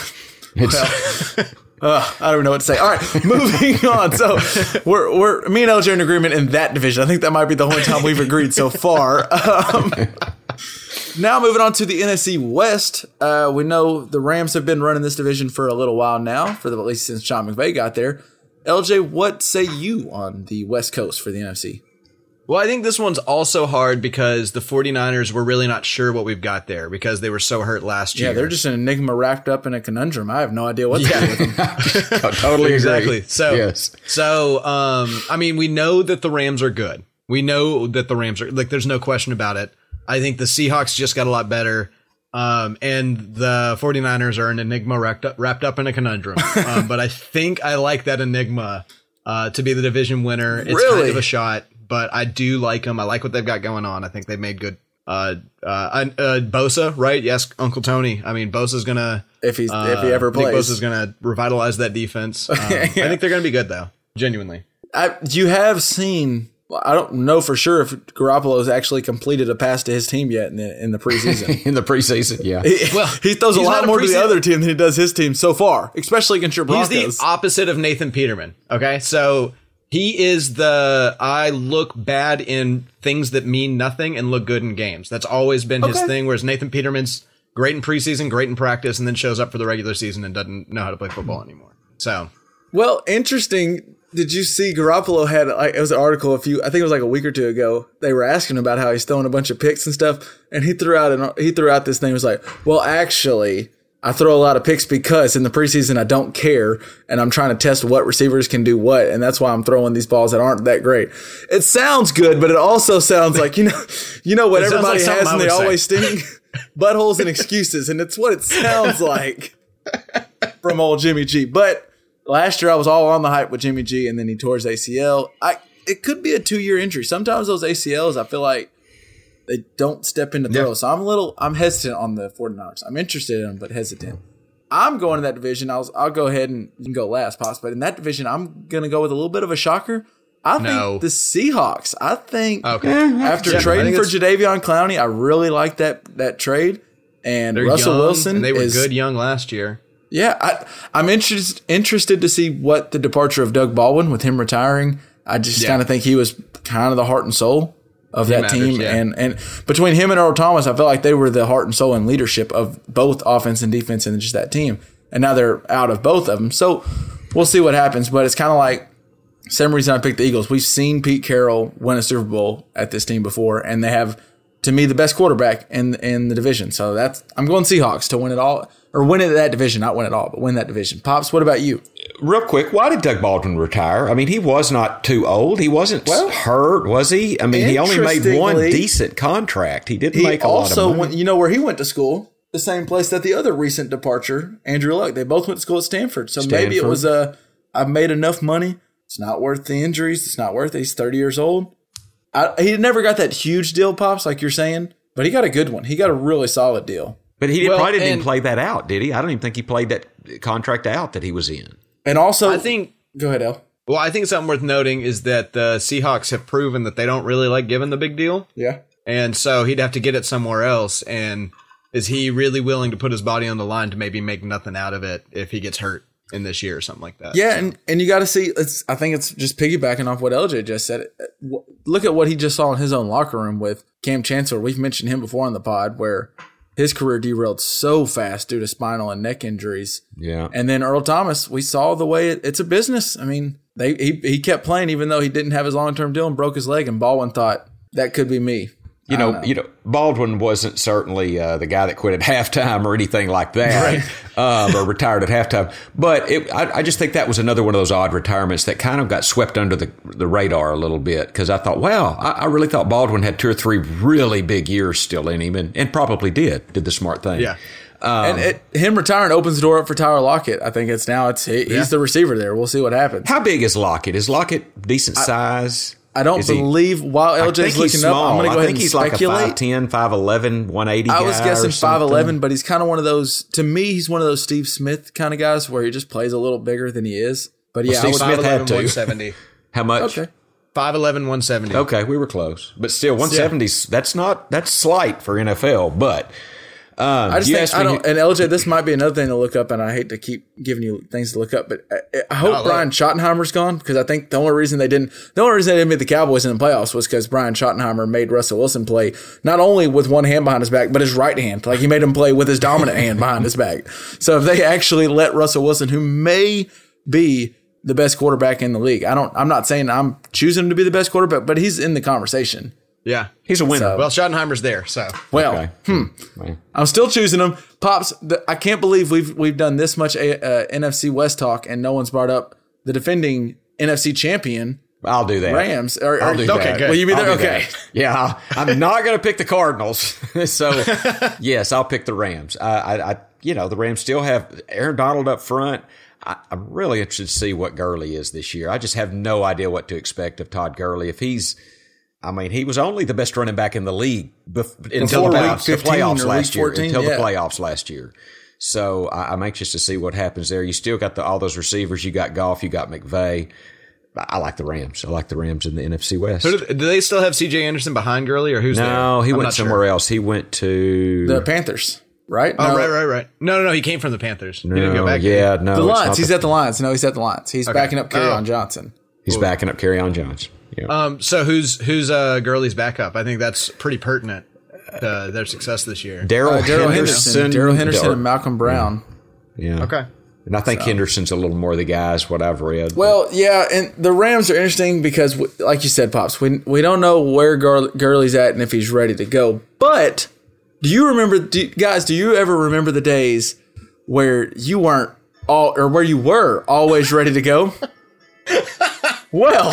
Well, Uh, I don't even know what to say. All right, moving on. So we're we're me and L J are in agreement in that division. I think that might be the only time we've agreed so far. Um, now moving on to the N F C West. Uh, we know the Rams have been running this division for a little while now, for the, at least since Sean McVay got there. L J, what say you on the West Coast for the N F C? Well, I think this one's also hard because the 49ers were really not sure what we've got there because they were so hurt last year. Yeah, they're just an enigma wrapped up in a conundrum. I have no idea what to do with them. Totally exactly. agree. So, yes. so, um, I mean, we know that the Rams are good. We know that the Rams are like, there's no question about it. I think the Seahawks just got a lot better. Um, and the 49ers are an enigma wrapped up, wrapped up in a conundrum. um, but I think I like that enigma, uh, to be the division winner. It's Really? kind of a shot, but I do like them. I like what they've got going on. I think they've made good, uh, uh, uh, Bosa, right? Yes. Uncle Tony. I mean, Bosa's gonna, If he's uh, if he ever I think plays, Bosa's gonna revitalize that defense. Um, I think they're gonna be good though. Genuinely. I, you have seen Well, I don't know for sure if Garoppolo's actually completed a pass to his team yet in the in the preseason. in the preseason, yeah. He, well, he throws a lot more to the other team than he does his team so far, especially against your Broncos. He's the opposite of Nathan Peterman. Okay, so he is the I look bad in things that mean nothing and look good in games. That's always been his okay. thing. Whereas Nathan Peterman's great in preseason, great in practice, and then shows up for the regular season and doesn't know how to play football anymore. So, well, interesting. Did you see Garoppolo had, like, it was an article a few, I think it was like a week or two ago. They were asking about how he's throwing a bunch of picks and stuff. And he threw out, an, he threw out this thing. It was like, well, actually, I throw a lot of picks because in the preseason, I don't care. And I'm trying to test what receivers can do what. And that's why I'm throwing these balls that aren't that great. It sounds good, but it also sounds like, you know, you know what everybody like has and they say. always sting? Buttholes and excuses. And it's what it sounds like from old Jimmy G. But last year, I was all on the hype with Jimmy G, and then he tore his A C L. I It could be a two-year injury. Sometimes those A C Ls, I feel like they don't step into throw. Yeah. So I'm a little, I'm hesitant on the 49ers. I'm interested in them, but hesitant. I'm going to that division. I'll, I'll go ahead and you can go last, possibly. But in that division, I'm going to go with a little bit of a shocker. I no. think the Seahawks. I think okay. after yeah, trading for Jadeveon Clowney, I really like that that trade. And They're Russell young, Wilson and they were is, good young last year. Yeah, I, I'm interested interested to see what the departure of Doug Baldwin with him retiring. I just yeah. kind of think he was kind of the heart and soul of he that matters, team. Yeah. And and between him and Earl Thomas, I felt like they were the heart and soul and leadership of both offense and defense and just that team. And now they're out of both of them. So we'll see what happens. But it's kind of like, same reason I picked the Eagles. We've seen Pete Carroll win a Super Bowl at this team before, and they have, to me, the best quarterback in in the division. So that's I'm going Seahawks to win it all. Or win it that division, not win it all, but win that division. Pops, what about you? Real quick, why did Doug Baldwin retire? I mean, he was not too old. He wasn't well, hurt, was he? I mean, he only made one decent contract. He didn't he make a lot of money. Also, you know where he went to school? The same place that the other recent departure, Andrew Luck. They both went to school at Stanford. So Stanford. Maybe it was a, I've made enough money. It's not worth the injuries. It's not worth it. He's thirty years old. I, he never got that huge deal, Pops, like you're saying, but he got a good one. He got a really solid deal. But he well, probably didn't and, even play that out, did he? I don't even think he played that contract out that he was in. And also, I think. Go ahead, El. Well, I think something worth noting is that the Seahawks have proven that they don't really like giving the big deal. Yeah. And so he'd have to get it somewhere else. And is he really willing to put his body on the line to maybe make nothing out of it if he gets hurt in this year or something like that? Yeah, so. and, and you got to see, it's. I think it's just piggybacking off what L J just said. Look at what he just saw in his own locker room with Cam Chancellor. We've mentioned him before on the pod where his career derailed so fast due to spinal and neck injuries. Yeah. And then Earl Thomas, we saw the way it, it's a business. I mean, they he, he kept playing even though he didn't have his long-term deal and broke his leg, and Baldwin thought, that could be me. You know, know, you know, Baldwin wasn't certainly uh, the guy that quit at halftime or anything like that, right. um, or retired at halftime. But it, I, I just think that was another one of those odd retirements that kind of got swept under the, the radar a little bit, because I thought, wow, I, I really thought Baldwin had two or three really big years still in him, and, and probably did, did the smart thing. Yeah. Um, and it, him retiring opens the door up for Tyler Lockett. I think it's now it's he, yeah. he's the receiver there. We'll see what happens. How big is Lockett? Is Lockett decent I, size? I don't Is believe, he, while L J's looking up, I'm going to go ahead and he's speculate. Like a five ten, five eleven, one eighty I was guy guessing or five eleven, but he's kind of one of those, to me, he's one of those Steve Smith kind of guys where he just plays a little bigger than he is. But yeah, well, Steve I would, Smith had to. one seventy. How much? Okay. five eleven, one seventy. Okay, we were close. But still, one seventy's, yeah. that's not, that's slight for N F L, but Um, I just think, I don't, and L J, this might be another thing to look up, and I hate to keep giving you things to look up, but I, I hope no, Brian Schottenheimer's gone, because I think the only reason they didn't, the only reason they didn't beat the Cowboys in the playoffs was because Brian Schottenheimer made Russell Wilson play not only with one hand behind his back, but his right hand. Like, he made him play with his dominant hand behind his back. So if they actually let Russell Wilson, who may be the best quarterback in the league, I don't, I'm not saying I'm choosing him to be the best quarterback, but he's in the conversation. Yeah. He's a winner. So, well, Schottenheimer's there, so. Well, okay. hmm. Right. I'm still choosing him. Pops, the, I can't believe we've we've done this much uh, N F C West talk and no one's brought up the defending N F C champion. I'll do that. Rams. Or, I'll or, do okay, that. Will you be there? Okay. That. Yeah, I'm not going to pick the Cardinals. So, yes, I'll pick the Rams. I, I, I, you know, the Rams still have Aaron Donald up front. I, I'm really interested to see what Gurley is this year. I just have no idea what to expect of Todd Gurley. If he's I mean, he was only the best running back in the league bef- until the playoffs, the playoffs last year. fourteen, until yeah. the playoffs last year. So I, I'm anxious to see what happens there. You still got the, all those receivers. You got Goff. You got McVay. I like the Rams. I like the Rams in the N F C West. Who do, do they still have C J Anderson behind Gurley, or who's no, there? No, he I'm went somewhere sure. else. He went to The Panthers, right? Oh, no. right, right, right. No, no, no. He came from the Panthers. no, he didn't go back. yeah, no. The it's Lions. not He's the- at the Lions. No, he's at the Lions. He's Okay. backing up Kerryon Oh. Johnson. He's backing up Kerryon Johnson. Yeah. Um. So who's who's uh Gurley's backup? I think that's pretty pertinent to their success this year. Daryl Uh, Daryl Henderson. Henderson, Daryl Henderson, Dar- and Malcolm Brown. Yeah. Okay. And I think Henderson's a little more the guys, what I've read. Well, yeah, and the Rams are interesting because, w- like you said, Pops, we we don't know where Gur- Gurley's at and if he's ready to go. But do you remember, do, guys? Do you ever remember the days where you weren't all, or where you were always ready to go? Well,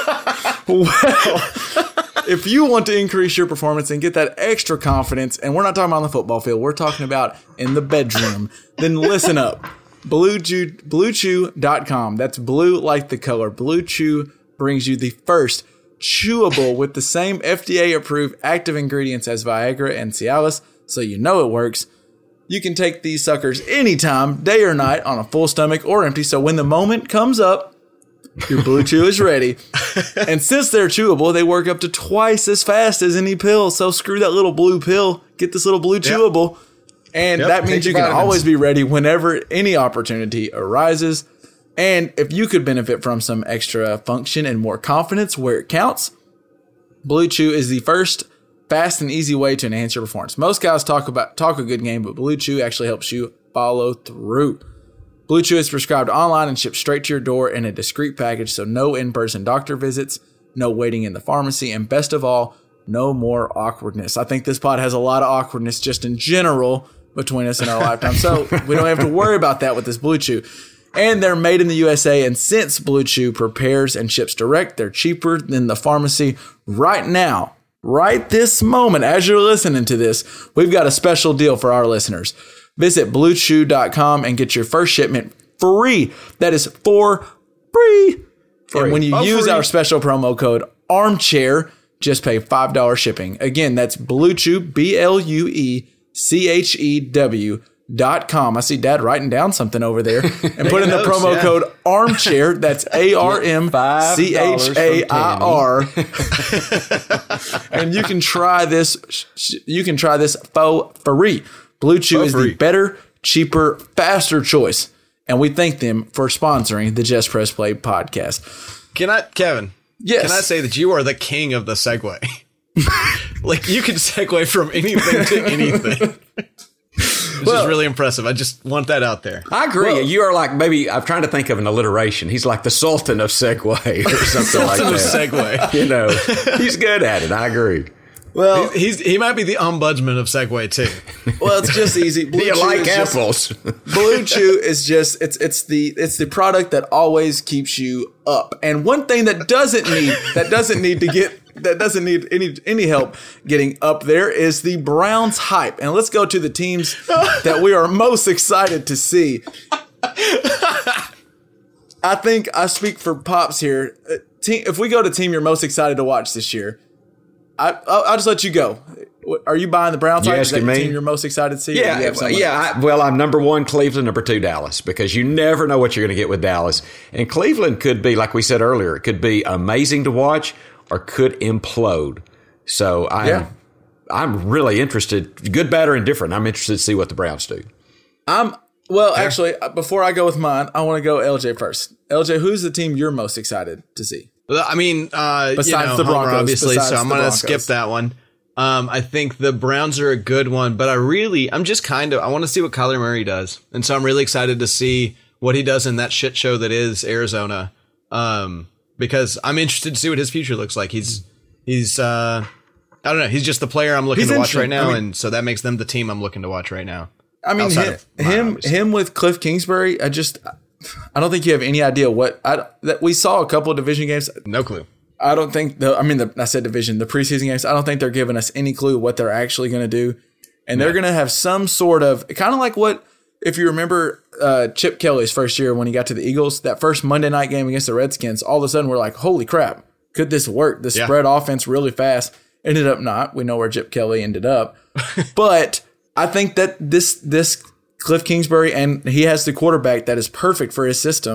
well, if you want to increase your performance and get that extra confidence, and we're not talking about on the football field, we're talking about in the bedroom, then listen up. Blue Chew, blue chew dot com. That's blue like the color. Blue Chew brings you the first chewable with the same F D A-approved active ingredients as Viagra and Cialis, so you know it works. You can take these suckers anytime, day or night, on a full stomach or empty, so when the moment comes up, your Blue Chew is ready. And since they're chewable, they work up to twice as fast as any pill, so screw that little blue pill. Get this little blue chewable. And Yep, that means take you your can vitamins. always be ready whenever any opportunity arises. And if you could benefit from some extra function and more confidence where it counts, Blue Chew is the first fast and easy way to enhance your performance. Most guys talk about talk a good game, but Blue Chew actually helps you follow through. Blue Chew is prescribed online and shipped straight to your door in a discreet package, so no in-person doctor visits, no waiting in the pharmacy, and best of all, no more awkwardness. I think this pod has a lot of awkwardness just in general between us in our lifetime, so we don't have to worry about that with this Blue Chew. And they're made in the U S A, and since Blue Chew prepares and ships direct, they're cheaper than the pharmacy. Right now, right this moment, as you're listening to this, we've got a special deal for our listeners. Visit blue chew dot com and get your first shipment free. That is for free. free. And when you Oh, use free. our special promo code ARMCHAIR, just pay five dollars shipping. Again, that's Blue Chew, B L U E C H E W dot com. I see Dad writing down something over there. And put in the notes, promo yeah. code ARMCHAIR. That's A R M C H A I R. And you can try this. sh- You can try this for free. Blue Chew For is free. the better, cheaper, faster choice. And we thank them for sponsoring the Just Press Play podcast. Can I, Kevin? Yes. Can I say that you are the king of the segue? Like, you can segue from anything to anything. Which Well- is really impressive. I just want that out there. I agree. you are like, maybe, I'm trying to think of an alliteration. He's like the Sultan of Segway or something like Sultan of that. segue. You know, he's good at it. I agree. Well, He's he might be the ombudsman of Segway too. well, it's just easy. Blue Do you Chew like is just- apples? Blue Chew is just it's it's the it's the product that always keeps you up. And one thing that doesn't need that doesn't need to get that doesn't need any any help getting up there is the Browns hype. And let's go to the teams that we are most excited to see. I think I speak for Pops here. Uh, Team, if we go to team you're most excited to watch this year, I I'll, I'll just let you go. Are you buying the Browns You hype? Is that asking your me? team you're most excited to see? or do you Yeah, have well, someone yeah. else? I, well, I'm number one Cleveland, number two Dallas, because you never know what you're going to get with Dallas. And Cleveland could be, like we said earlier, it could be amazing to watch or could implode. So I'm, Yeah. I'm really interested, good, bad, or indifferent. I'm interested to see what the Browns do. I'm well, actually, uh, before I go with mine, I want to go L J first. L J, who's the team you're most excited to see? Well, I mean, uh, Besides you know, the Homer, Broncos, obviously. besides So I'm the gonna Broncos. skip that one. Um, I think the Browns are a good one, but I really, I'm just kind of, I want to see what Kyler Murray does, and so I'm really excited to see what he does in that shit show that is Arizona. Um, because I'm interested to see what his future looks like. He's, he's, uh, I don't know. He's just the player I'm looking He's to watch right interesting. now, I mean- and so that makes them the team I'm looking to watch right now. I mean, Outside him, of mine, him, obviously. him with Cliff Kingsbury. I just, I don't think you have any idea what I. That we saw a couple of division games. No clue. I don't think the. I mean, the, I said division, the preseason games. I don't think they're giving us any clue what they're actually going to do, and they're going to have some sort of kind of like what if you remember uh, Chip Kelly's first year when he got to the Eagles, that first Monday night game against the Redskins. All of a sudden, we're like, holy crap, could this work? The Yeah. spread offense really fast. Ended up not. We know where Chip Kelly ended up, but I think that this this Cliff Kingsbury and he has the quarterback that is perfect for his system.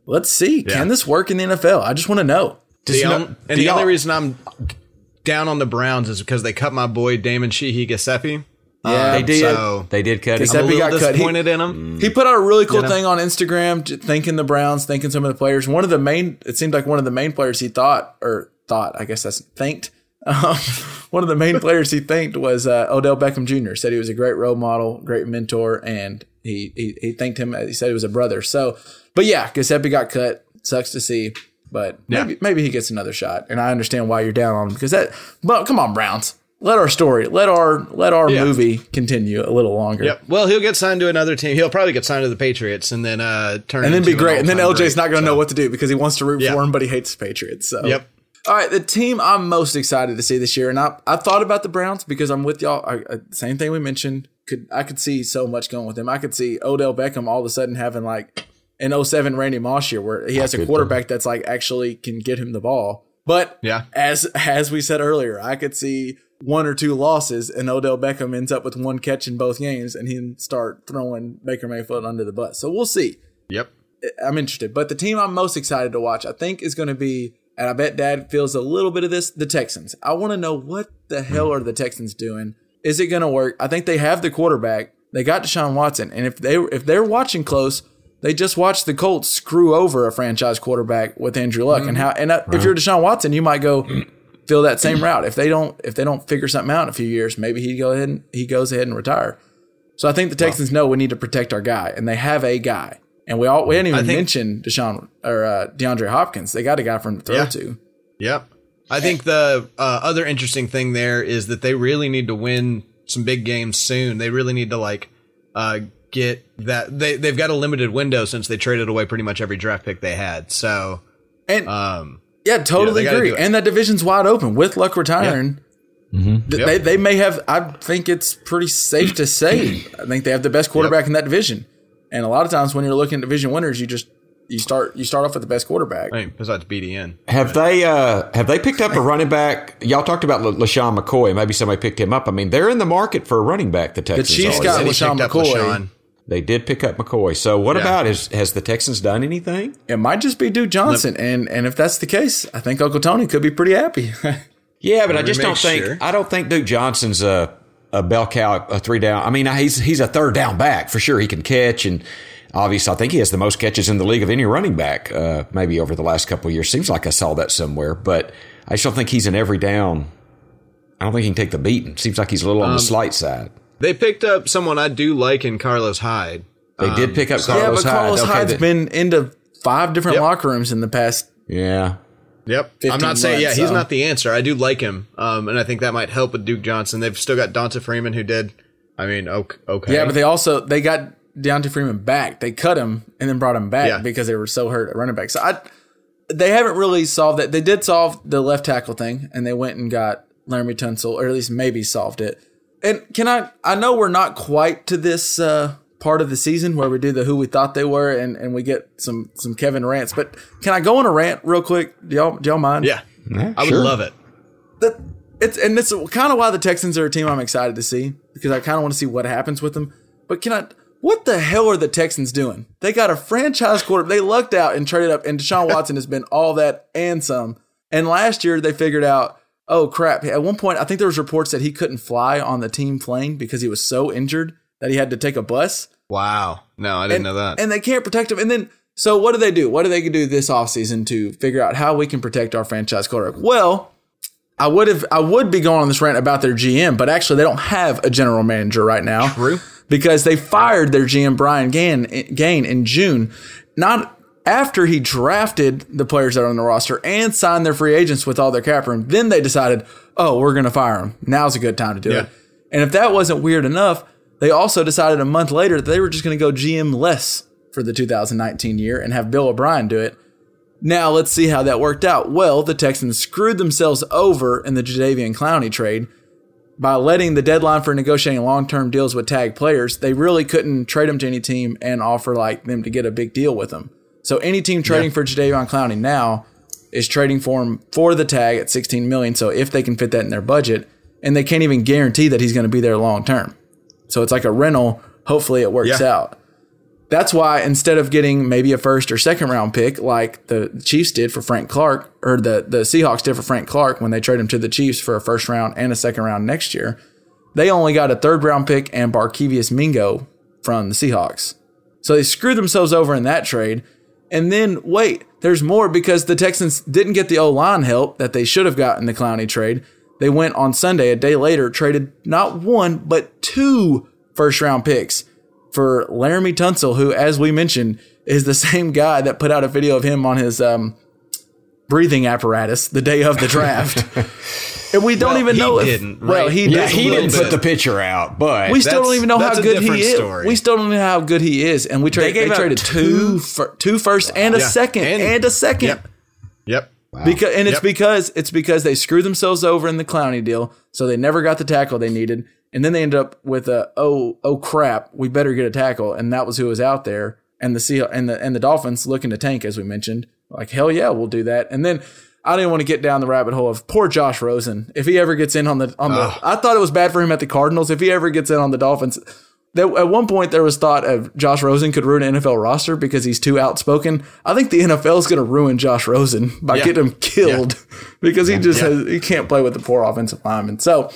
let's see. Yeah. Can this work in the N F L? I just want to know. The know- on- and the only reason I'm down on the Browns is because they cut my boy Damon Sheehy-Giuseppe. Yeah, They did. So they did cut it. Giuseppe I'm a little got cut. He- disappointed in him. He put out a really cool You know? thing on Instagram, j- thanking the Browns, thanking some of the players. One of the main, it seemed like one of the main players he thought, or thought, I guess that's thanked. Um, one of the main players he thanked was uh, Odell Beckham Junior Said he was a great role model, great mentor, and he, he he thanked him. He said he was a brother. So, but yeah, Giuseppe got cut. Sucks to see, but Yeah. maybe maybe he gets another shot. And I understand why you're down on him because that. But come on, Browns. Let our story, let our let our Yeah. movie continue a little longer. Yep. Well, he'll get signed to another team. He'll probably get signed to the Patriots and then uh, turn And then be into an great. And then all-time L J's great. not going to So, know what to do because he wants to root Yeah. for him, but he hates the Patriots. So. Yep. All right, the team I'm most excited to see this year, and I, I thought about the Browns because I'm with y'all. I, I, same thing we mentioned. Could I could see so much going with him. I could see Odell Beckham all of a sudden having like an oh seven Randy Moss year where he has a quarterback that's like actually can get him the ball. But Yeah. as as we said earlier, I could see one or two losses and Odell Beckham ends up with one catch in both games and he can start throwing Baker Mayfield under the bus. So we'll see. Yep. I'm interested. But the team I'm most excited to watch, I think, is going to be, and I bet Dad feels a little bit of this, the Texans. I want to know what the hell are the Texans doing? Is it going to work? I think they have the quarterback. They got Deshaun Watson. And if, they, if they're watching close, they just watched the Colts screw over a franchise quarterback with Andrew Luck. Mm-hmm. And how? And uh, if you're Deshaun Watson, you might go feel that same route. If they don't if they don't figure something out in a few years, maybe he go ahead and, he goes ahead and retire. So I think the Texans know we need to protect our guy, and they have a guy. And we all we hadn't even think, mentioned Deshaun or uh, DeAndre Hopkins. They got a guy for him to throw Yeah. to. Yep. I think the uh, other interesting thing there is that they really need to win some big games soon. They really need to like uh, get that. They they've got a limited window since they traded away pretty much every draft pick they had. So And um, yeah, totally yeah, they gotta agree. do it. And that division's wide open with Luck retiring. Th- Yep. They they may have. I think it's pretty safe to say. I think they have the best quarterback Yep. in that division. And a lot of times when you're looking at division winners, you just you start you start off with the best quarterback. I mean, besides B D N, Have they uh, have they picked up a running back? Y'all talked about La- LaShawn McCoy. Maybe somebody picked him up. I mean, they're in the market for a running back. The Texans. Chiefs are. got Said he LaShawn picked up McCoy. LaShawn. They did pick up McCoy. So what Yeah. about is has the Texans done anything? It might just be Duke Johnson, and and if that's the case, I think Uncle Tony could be pretty happy. Yeah, but I Let me just don't make think sure. I don't think Duke Johnson's a a bell cow, a three down. I mean, he's he's a third down back for sure. He can catch, and obviously, I think he has the most catches in the league of any running back. Uh, maybe over the last couple of years, seems like I saw that somewhere. But I just don't think he's an every down. I don't think he can take the beating. Seems like he's a little on Um, the slight side. They picked up someone I do like in Carlos Hyde. They did pick up yeah, Carlos but Carlos Hyde. Okay, Hyde's that- been into five different Yep. locker rooms in the past. yeah. Yep. I'm fifteen not saying, yeah, months, he's so. not the answer. I do like him. Um, and I think that might help with Duke Johnson. They've still got Donta Freeman who did, I mean, okay. okay. Yeah, but they also they got Deontay Freeman back. They cut him and then brought him back Yeah. because they were so hurt at running back. So I, they haven't really solved that. They did solve the left tackle thing, and they went and got Laramie Tunsil, or at least maybe solved it. And can I? I know we're not quite to this uh, part of the season where we do the who we thought they were, and, and we get some some Kevin rants. But can I go on a rant real quick? Do y'all do y'all mind? yeah, Yeah, I would sure. love it. that it's and it's kind of why the Texans are a team I'm excited to see because I kind of want to see what happens with them. But can I? What the hell are the Texans doing? They got a franchise quarterback. They lucked out and traded up, and Deshaun Watson has been all that and some. And last year they figured out, oh crap! At one point, I think there was reports that he couldn't fly on the team plane because he was so injured that he had to take a bus. Wow. No, I didn't And, know that. and they can't protect him. And then, so what do they do? What do they do this offseason to figure out how we can protect our franchise quarterback? Well, I would have, I would be going on this rant about their G M, but actually they don't have a general manager right now. True. Because they fired their G M Brian Gain, Gain in June, not after he drafted the players that are on the roster and signed their free agents with all their cap room. Then they decided, oh, we're going to fire him. Now's a good time to do Yeah. it. And if that wasn't weird enough, they also decided a month later that they were just going to go G M less for the two thousand nineteen year and have Bill O'Brien do it. Now let's see how that worked out. Well, the Texans screwed themselves over in the Jadeveon Clowney trade by letting the deadline for negotiating long-term deals with tag players. They really couldn't trade them to any team and offer like them to get a big deal with them. So any team trading Yeah. for Jadeveon Clowney now is trading for him for the tag at sixteen million dollars. So if they can fit that in their budget, and they can't even guarantee that he's going to be there long term. So it's like a rental. Hopefully it works Yeah. out. that's why instead of getting maybe a first or second round pick like the Chiefs did for Frank Clark, or the, the Seahawks did for Frank Clark when they traded him to the Chiefs for a first round and a second round next year, they only got a third round pick and Barkevious Mingo from the Seahawks. So they screwed themselves over in that trade. And then, wait, there's more, because the Texans didn't get the O-line help that they should have gotten in the Clowney trade. They went on Sunday, a day later, traded not one, but two first-round picks for Laramie Tunsil, who, as we mentioned, is the same guy that put out a video of him on his um, breathing apparatus the day of the draft. And we don't well, even he know if didn't, right? well, he, Yeah, did he didn't bit. put the picture out, but we still don't even know how that's a good he different is. story. We still don't know how good he is, and we traded. They They, gave out traded two, fir- two first and a Yeah. second And- and, a second. Yep. Yep. Because and it's Yep. because it's because they screwed themselves over in the Clowney deal, so they never got the tackle they needed, and then they ended up with a oh oh crap, we better get a tackle, and that was who was out there, and the Sea and the and the Dolphins looking to tank, as we mentioned, like hell yeah, we'll do that, and then. I didn't want to get down the rabbit hole of poor Josh Rosen. If he ever gets in on the on the, Ugh. I thought it was bad for him at the Cardinals. If he ever gets in on the Dolphins, there, at one point there was thought of Josh Rosen could ruin an N F L roster because he's too outspoken. I think the N F L is going to ruin Josh Rosen by Yeah. getting him killed because he just Yeah. has he can't play with the poor offensive lineman. So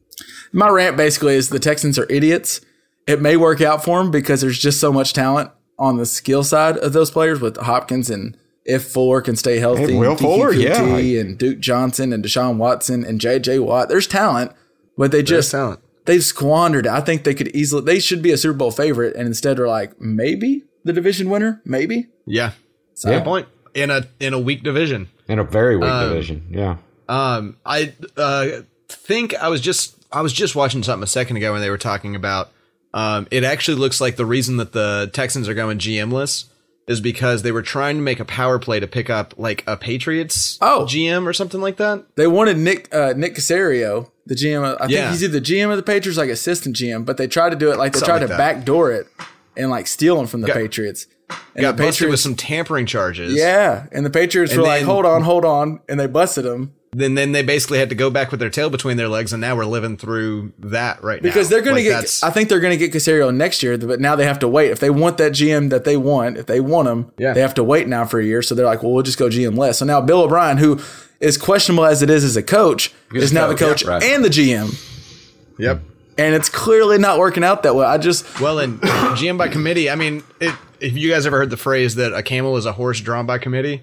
my rant basically is the Texans are idiots. It may work out for them because there's just so much talent on the skill side of those players with Hopkins and. If Fuller can stay healthy, And Will and Kiki Fuller, Kuti yeah. and Duke Johnson and Deshaun Watson and J J Watt, there's talent, but they just talent. they've squandered it. I think they could easily they should be a Super Bowl favorite, and instead are like maybe the division winner, maybe. Yeah. So, Good point. In a in a weak division. in a very weak Um, division. Yeah. Um, I uh, think I was just I was just watching something a second ago when they were talking about. Um, it actually looks like the reason that the Texans are going G M-less is because they were trying to make a power play to pick up like a Patriots Oh. G M or something like that. They wanted Nick uh, Nick Caserio, the G M. Of, I think Yeah. he's either G M of the Patriots, like assistant G M, but they tried to do it like they Something tried like to that. backdoor it and like steal him from the Got- Patriots. And Got the busted with Patriots, some tampering charges. yeah, and the Patriots And were like, then- hold on, hold on, and they busted him. Then then they basically had to go back with their tail between their legs, and now we're living through that right now. Because they're going Like, to get, that's- I think they're going to get Caserio next year, but now they have to wait. If they want that G M that they want, if they want him, Yeah. they have to wait now for a year. So they're like, well, we'll just go G M less. So now Bill O'Brien, who is questionable as it is as a coach, is now the coach yeah, right. and the G M. Yep. And it's clearly not working out that way. I just, Well, and G M by committee. I mean, it, if you guys ever heard the phrase that a camel is a horse drawn by committee,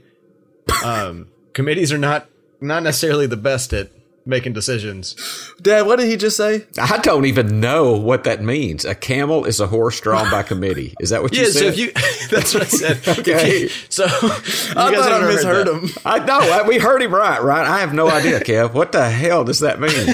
um, committees are not not necessarily the best at making decisions. Dad, what did he just say? I don't even know what that means. A camel is a horse drawn by committee. Is that what you Yeah, said? so if you that's what I said. Okay. If you- so you I guys thought ever I heard misheard that? him. I know. We heard him right, right? I have no idea, Kev. What the hell does that mean?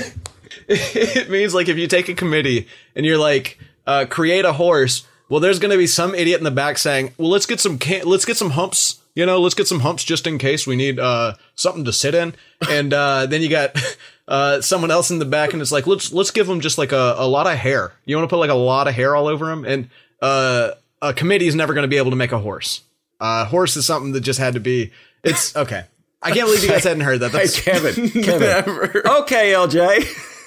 It means like if you take a committee and you're like, uh, create a horse. Well, there's going to be some idiot in the back saying, "Well, let's get some can- let's get some humps. You know, let's get some humps just in case we need uh, something to sit in." And uh, then you got uh, someone else in the back, and it's like, let's let's give them just like a, a lot of hair. You want to put like a lot of hair all over them, and uh, a committee is never going to be able to make a horse. Uh, horse is something that just had to be. It's okay. I can't believe you guys hadn't heard that. Hey, That's, Kevin. Kevin. Never. Okay, L J.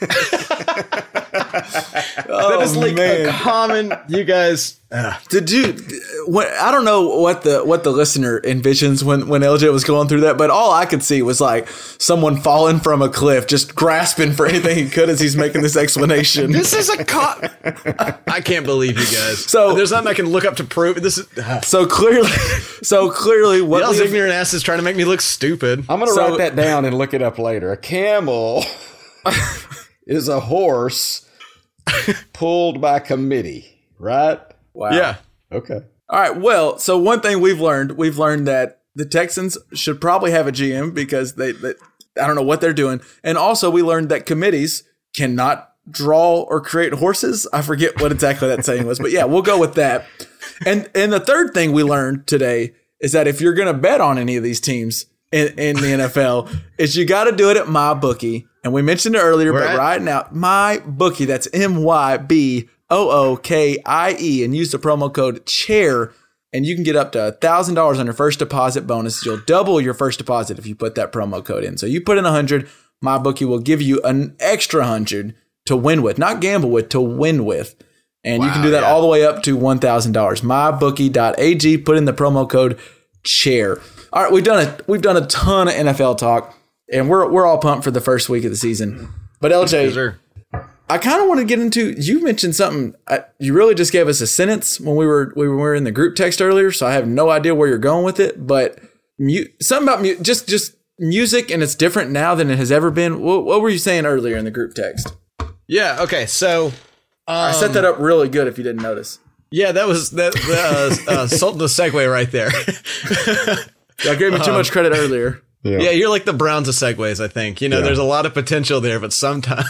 that is like man. a common. You guys. Uh, Did you? When, I don't know what the what the listener envisions when when L J was going through that, but all I could see was like someone falling from a cliff, just grasping for anything he could as he's making this explanation. This is a cop. I can't believe you guys. So- there's nothing I can look up to prove this is. Uh, So clearly, so clearly, what y'all's we have- ignorant asses trying to make me look stupid. I'm going to So- write that down and look it up later. A camel is a horse pulled by committee, right? wow. Yeah. Okay. All right. Well, so one thing we've learned, we've learned that the Texans should probably have a G M because they, they I don't know what they're doing, and also we learned that committees cannot draw or create horses. I forget what exactly that saying was, but yeah, we'll go with that. And and the third thing we learned today is that if you're going to bet on any of these teams in, in the N F L, is you got to do it at MyBookie. And we mentioned it earlier, Where but at? right now, MyBookie, that's M Y B O O K I E, and use the promo code CHAIR, and you can get up to one thousand dollars on your first deposit bonus. You'll double your first deposit if you put that promo code in. So you put in one hundred, MyBookie will give you an extra one hundred to win with, not gamble with, to win with. And Wow, you can do that yeah. all the way up to one thousand dollars. my bookie dot a g. Put in the promo code chair. All right, we've done a we've done a ton of N F L talk, and we're we're all pumped for the first week of the season. But L J, Yes, sir. I kind of want to get into. You mentioned something. I, you really just gave us a sentence when we were we were in the group text earlier, so I have no idea where you're going with it. But mu- something about mu- just just music, and it's different now than it has ever been. What, what were you saying earlier in the group text? Yeah. Okay. So I set that up really good. If you didn't notice, yeah, that was that uh, uh, Sultan the segue right there. I gave me too much credit earlier. Yeah. Yeah, you're like the Browns of segues, I think. You know, Yeah. there's a lot of potential there, but sometimes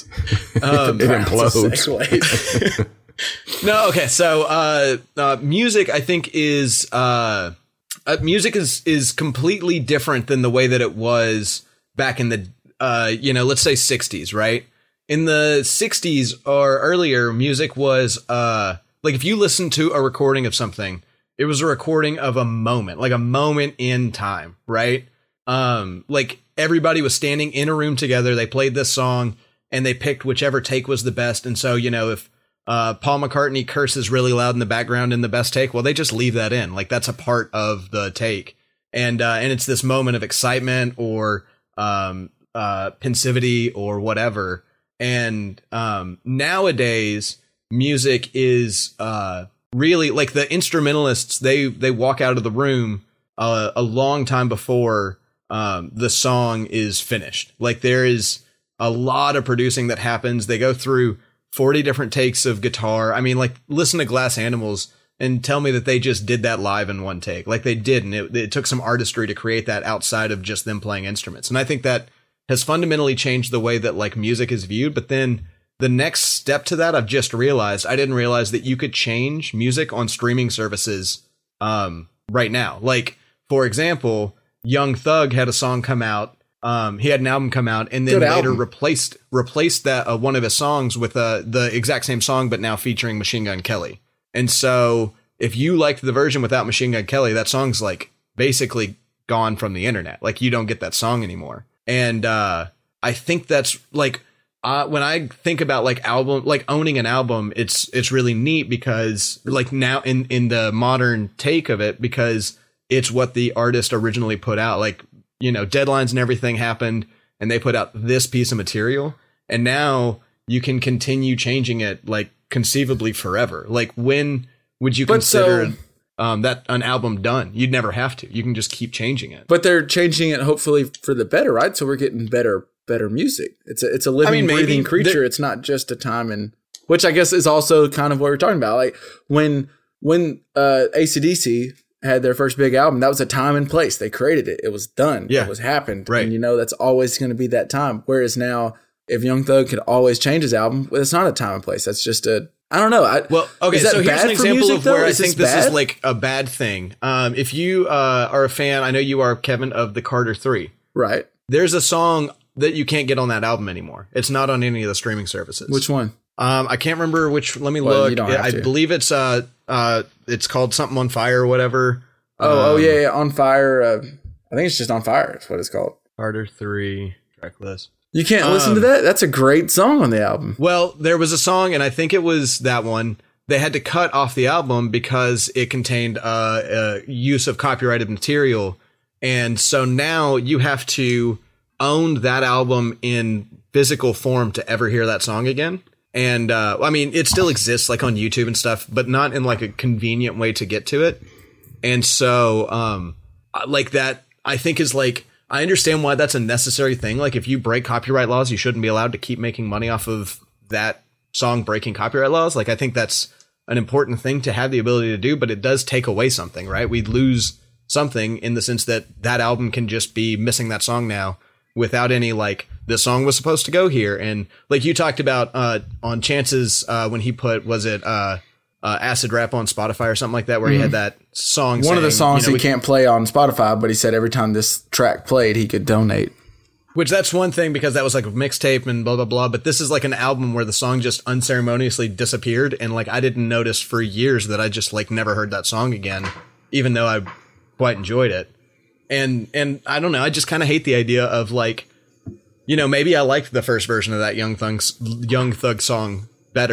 um, It implodes. Segues. no. Okay, so uh, uh, music, I think, is uh, uh, music is is completely different than the way that it was back in the uh, you know, let's say sixties, right? In the sixties or earlier, music was uh, like if you listen to a recording of something, it was a recording of a moment, like a moment in time, right? Um, like everybody was standing in a room together. They played this song and they picked whichever take was the best. And so, you know, if uh, Paul McCartney curses really loud in the background in the best take, well, they just leave that in. Like that's a part of the take. And, uh, and it's this moment of excitement or, um, uh, pensivity or whatever. And, um, nowadays music is, uh, really like the instrumentalists, they, they walk out of the room, uh, a long time before, um, the song is finished. Like there is a lot of producing that happens. They go through forty different takes of guitar. I mean, like listen to Glass Animals and tell me that they just did that live in one take. Like they did. And it, it took some artistry to create that outside of just them playing instruments. And I think that has fundamentally changed the way that like music is viewed. But then the next step to that, I've just realized, I didn't realize that you could change music on streaming services, um, right now. Like, for example, Young Thug had a song come out. Um, he had an album come out and then Good later album. replaced replaced that uh, one of his songs with uh, the exact same song, but now featuring Machine Gun Kelly. And so if you liked the version without Machine Gun Kelly, that song's like basically gone from the internet. Like you don't get that song anymore. And uh, I think that's like uh, when I think about like album, like owning an album, it's it's really neat because like now in in the modern take of it, because it's what the artist originally put out. Like, you know, deadlines and everything happened and they put out this piece of material. And now you can continue changing it like conceivably forever. Like when would you But consider so- um, that an album done? You'd never have to. You can just keep changing it. But they're changing it hopefully for the better, right? So we're getting better better music. It's a it's a living, I mean, maybe breathing creature. the- It's not just a time and which I guess is also kind of what we're talking about. Like when when uh, A C D C had their first big album, that was a time and place. They created it. It was done. Yeah. It was happened. Right. And you know that's always going to be that time. Whereas now, if Young Thug could always change his album, well, it's not a time and place. That's just a I don't know. I, Well, okay, is that so here's bad an for example music, of where though? I Is think this this is bad? like a bad thing. Um, if you uh, are a fan, I know you are, Kevin, of the Carter three. right. There's a song that you can't get on that album anymore. It's not on any of the streaming services. Which one? Um, I can't remember which. Let me Well, look. you don't have I to. believe it's uh, uh, it's called something on fire or whatever. Oh, oh Um, yeah, yeah, On Fire. Uh, I think it's just On Fire. That's what it's called. Carter three track list. You can't listen to Um, that? That's a great song on the album. Well, there was a song, and I think it was that one. They had to cut off the album because it contained uh, uh, use of copyrighted material. And so now you have to own that album in physical form to ever hear that song again. And uh, I mean, it still exists like on YouTube and stuff, but not in like a convenient way to get to it. And so um, like that, I think is like, I understand why that's a necessary thing. Like if you break copyright laws, you shouldn't be allowed to keep making money off of that song breaking copyright laws. Like I think that's an important thing to have the ability to do, but it does take away something, right? We'd lose something in the sense that that album can just be missing that song now without any like this song was supposed to go here. And like you talked about uh, on Chance's uh, when he put, was it uh, uh, Acid Rap on Spotify or something like that, where he had that song. One of the saying, songs you know, he we- can't play on Spotify, but he said every time this track played, he could donate. Which that's one thing because that was like a mixtape and blah, blah, blah. But this is like an album where the song just unceremoniously disappeared. And like I didn't notice for years that I just like never heard that song again, even though I quite enjoyed it. And and I don't know. I just kind of hate the idea of like, you know, maybe I liked the first version of that Young Thug, Young Thug song better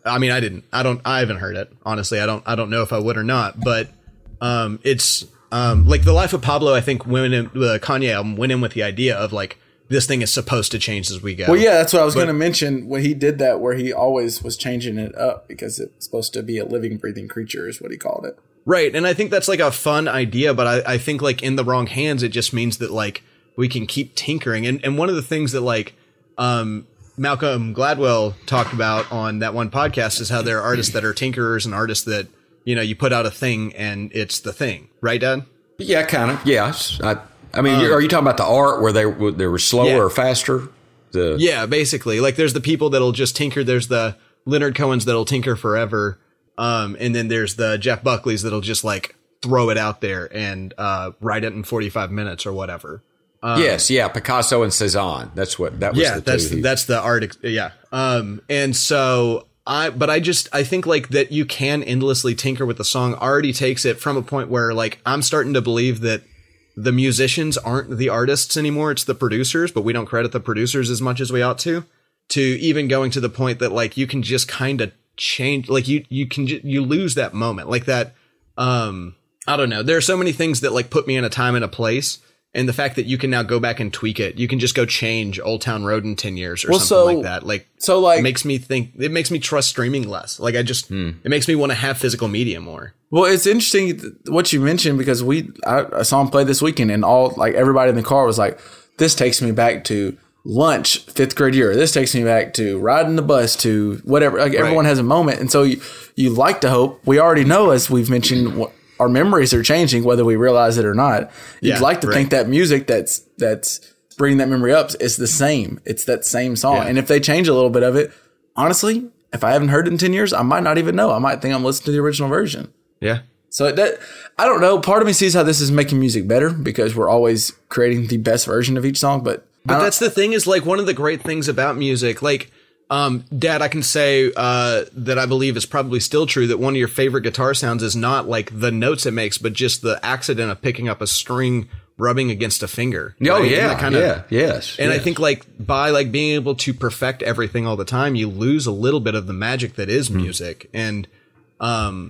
I mean, I didn't. I don't. I haven't heard it. Honestly, I don't. I don't know if I would or not. But um, it's um, like The Life of Pablo. I think went in, the Kanye album went in with the idea of like this thing is supposed to change as we go. Well, yeah, that's what I was But- going to mention when he did that, where he always was changing it up because it's supposed to be a living, breathing creature, is what he called it. Right. And I think that's like a fun idea, but I, I think like in the wrong hands, it just means that like we can keep tinkering. And and one of the things that like um, Malcolm Gladwell talked about on that one podcast is how there are artists that are tinkerers and artists that, you know, you put out a thing and it's the thing. Right, Dad? Yeah, kind of. Yeah. I, I mean, are you talking about the art where they, they were slower Yeah. or faster? The, Yeah, basically. Like there's the people that'll just tinker. There's the Leonard Cohens that'll tinker forever. Um, and then there's the Jeff Buckleys that'll just like throw it out there and uh, write it in forty-five minutes or whatever. Um, yes, yeah, Picasso and Cezanne. That's what that was. yeah, the that's two. that's the art. ex- Yeah. Um, and so I, but I just I think like that you can endlessly tinker with the song already takes it from a point where like I'm starting to believe that the musicians aren't the artists anymore. It's the producers, but we don't credit the producers as much as we ought to. To even going to the point that like you can just kind of change, like you you can ju- you lose that moment, like that. Um, I don't know. There are so many things that like put me in a time and a place, and the fact that you can now go back and tweak it, you can just go change Old Town Road in ten years or Well, something so- like that. Like So, like, makes me think it makes me trust streaming less. Like I just it makes me want to have physical media more. well, it's interesting th- what you mentioned because we I, I saw him play this weekend, and all like everybody in the car was like, "This takes me back to lunch, fifth grade year. This takes me back to riding the bus to whatever." Like everyone has a moment, and so you you like to hope. We already know, as we've mentioned, what, our memories are changing, whether we realize it or not. You'd Yeah, like to right. think that music that's that's bringing that memory up is the same. It's that same song, Yeah. and if they change a little bit of it, honestly, if I haven't heard it in ten years, I might not even know. I might think I'm listening to the original version. Yeah. So that I don't know. Part of me sees how this is making music better because we're always creating the best version of each song. But I But don't- that's the thing is like one of the great things about music, like, um, Dad, I can say, uh, that I believe is probably still true that one of your favorite guitar sounds is not like the notes it makes, but just the accident of picking up a string rubbing against a finger. Oh right? And yeah, that kinda- yeah, yes. And I yes. think like by like being able to perfect everything all the time, you lose a little bit of the magic that is music. And, um,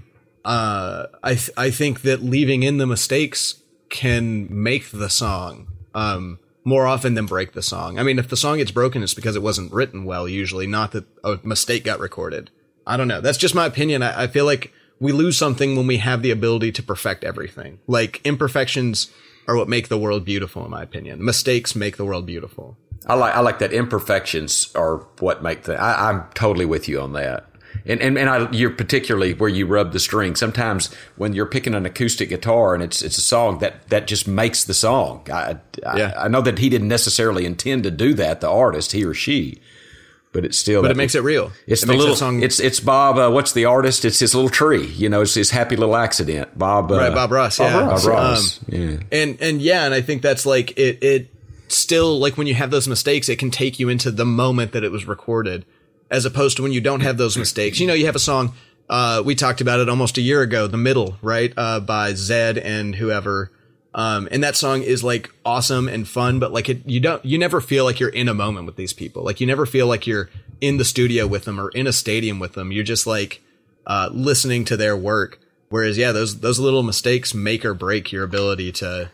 uh, I, th- I think that leaving in the mistakes can make the song, um, more often than break the song. I mean, if the song gets broken, it's because it wasn't written well, usually, not that a mistake got recorded. I don't know. That's just my opinion. I, I feel like we lose something when we have the ability to perfect everything. Like imperfections are what make the world beautiful, in my opinion. Mistakes make the world beautiful. I like I like that imperfections are what make the. I, I'm totally with you on that. And and and I, you're particularly where you rub the string. Sometimes when you're picking an acoustic guitar and it's it's a song that that just makes the song. I Yeah. I, I know that he didn't necessarily intend to do that, the artist, he or she, but it's still. But that- it makes it real. It's It the makes that little. song- It's it's Bob. Uh, what's the artist? It's his little tree. You know, it's his happy little accident. Bob. Uh, Right, Bob Ross. Yeah. Bob Ross. Um, yeah. And and yeah, and I think that's like it. It still like when you have those mistakes, it can take you into the moment that it was recorded, as opposed to when you don't have those mistakes. You know, you have a song. Uh, we talked about it almost a year ago, "The Middle," right, uh, by Zed and whoever. Um, and that song is like awesome and fun, but like it, you don't, you never feel like you're in a moment with these people. Like you never feel like you're in the studio with them or in a stadium with them. You're just like uh, listening to their work. Whereas, yeah, those those little mistakes make or break your ability to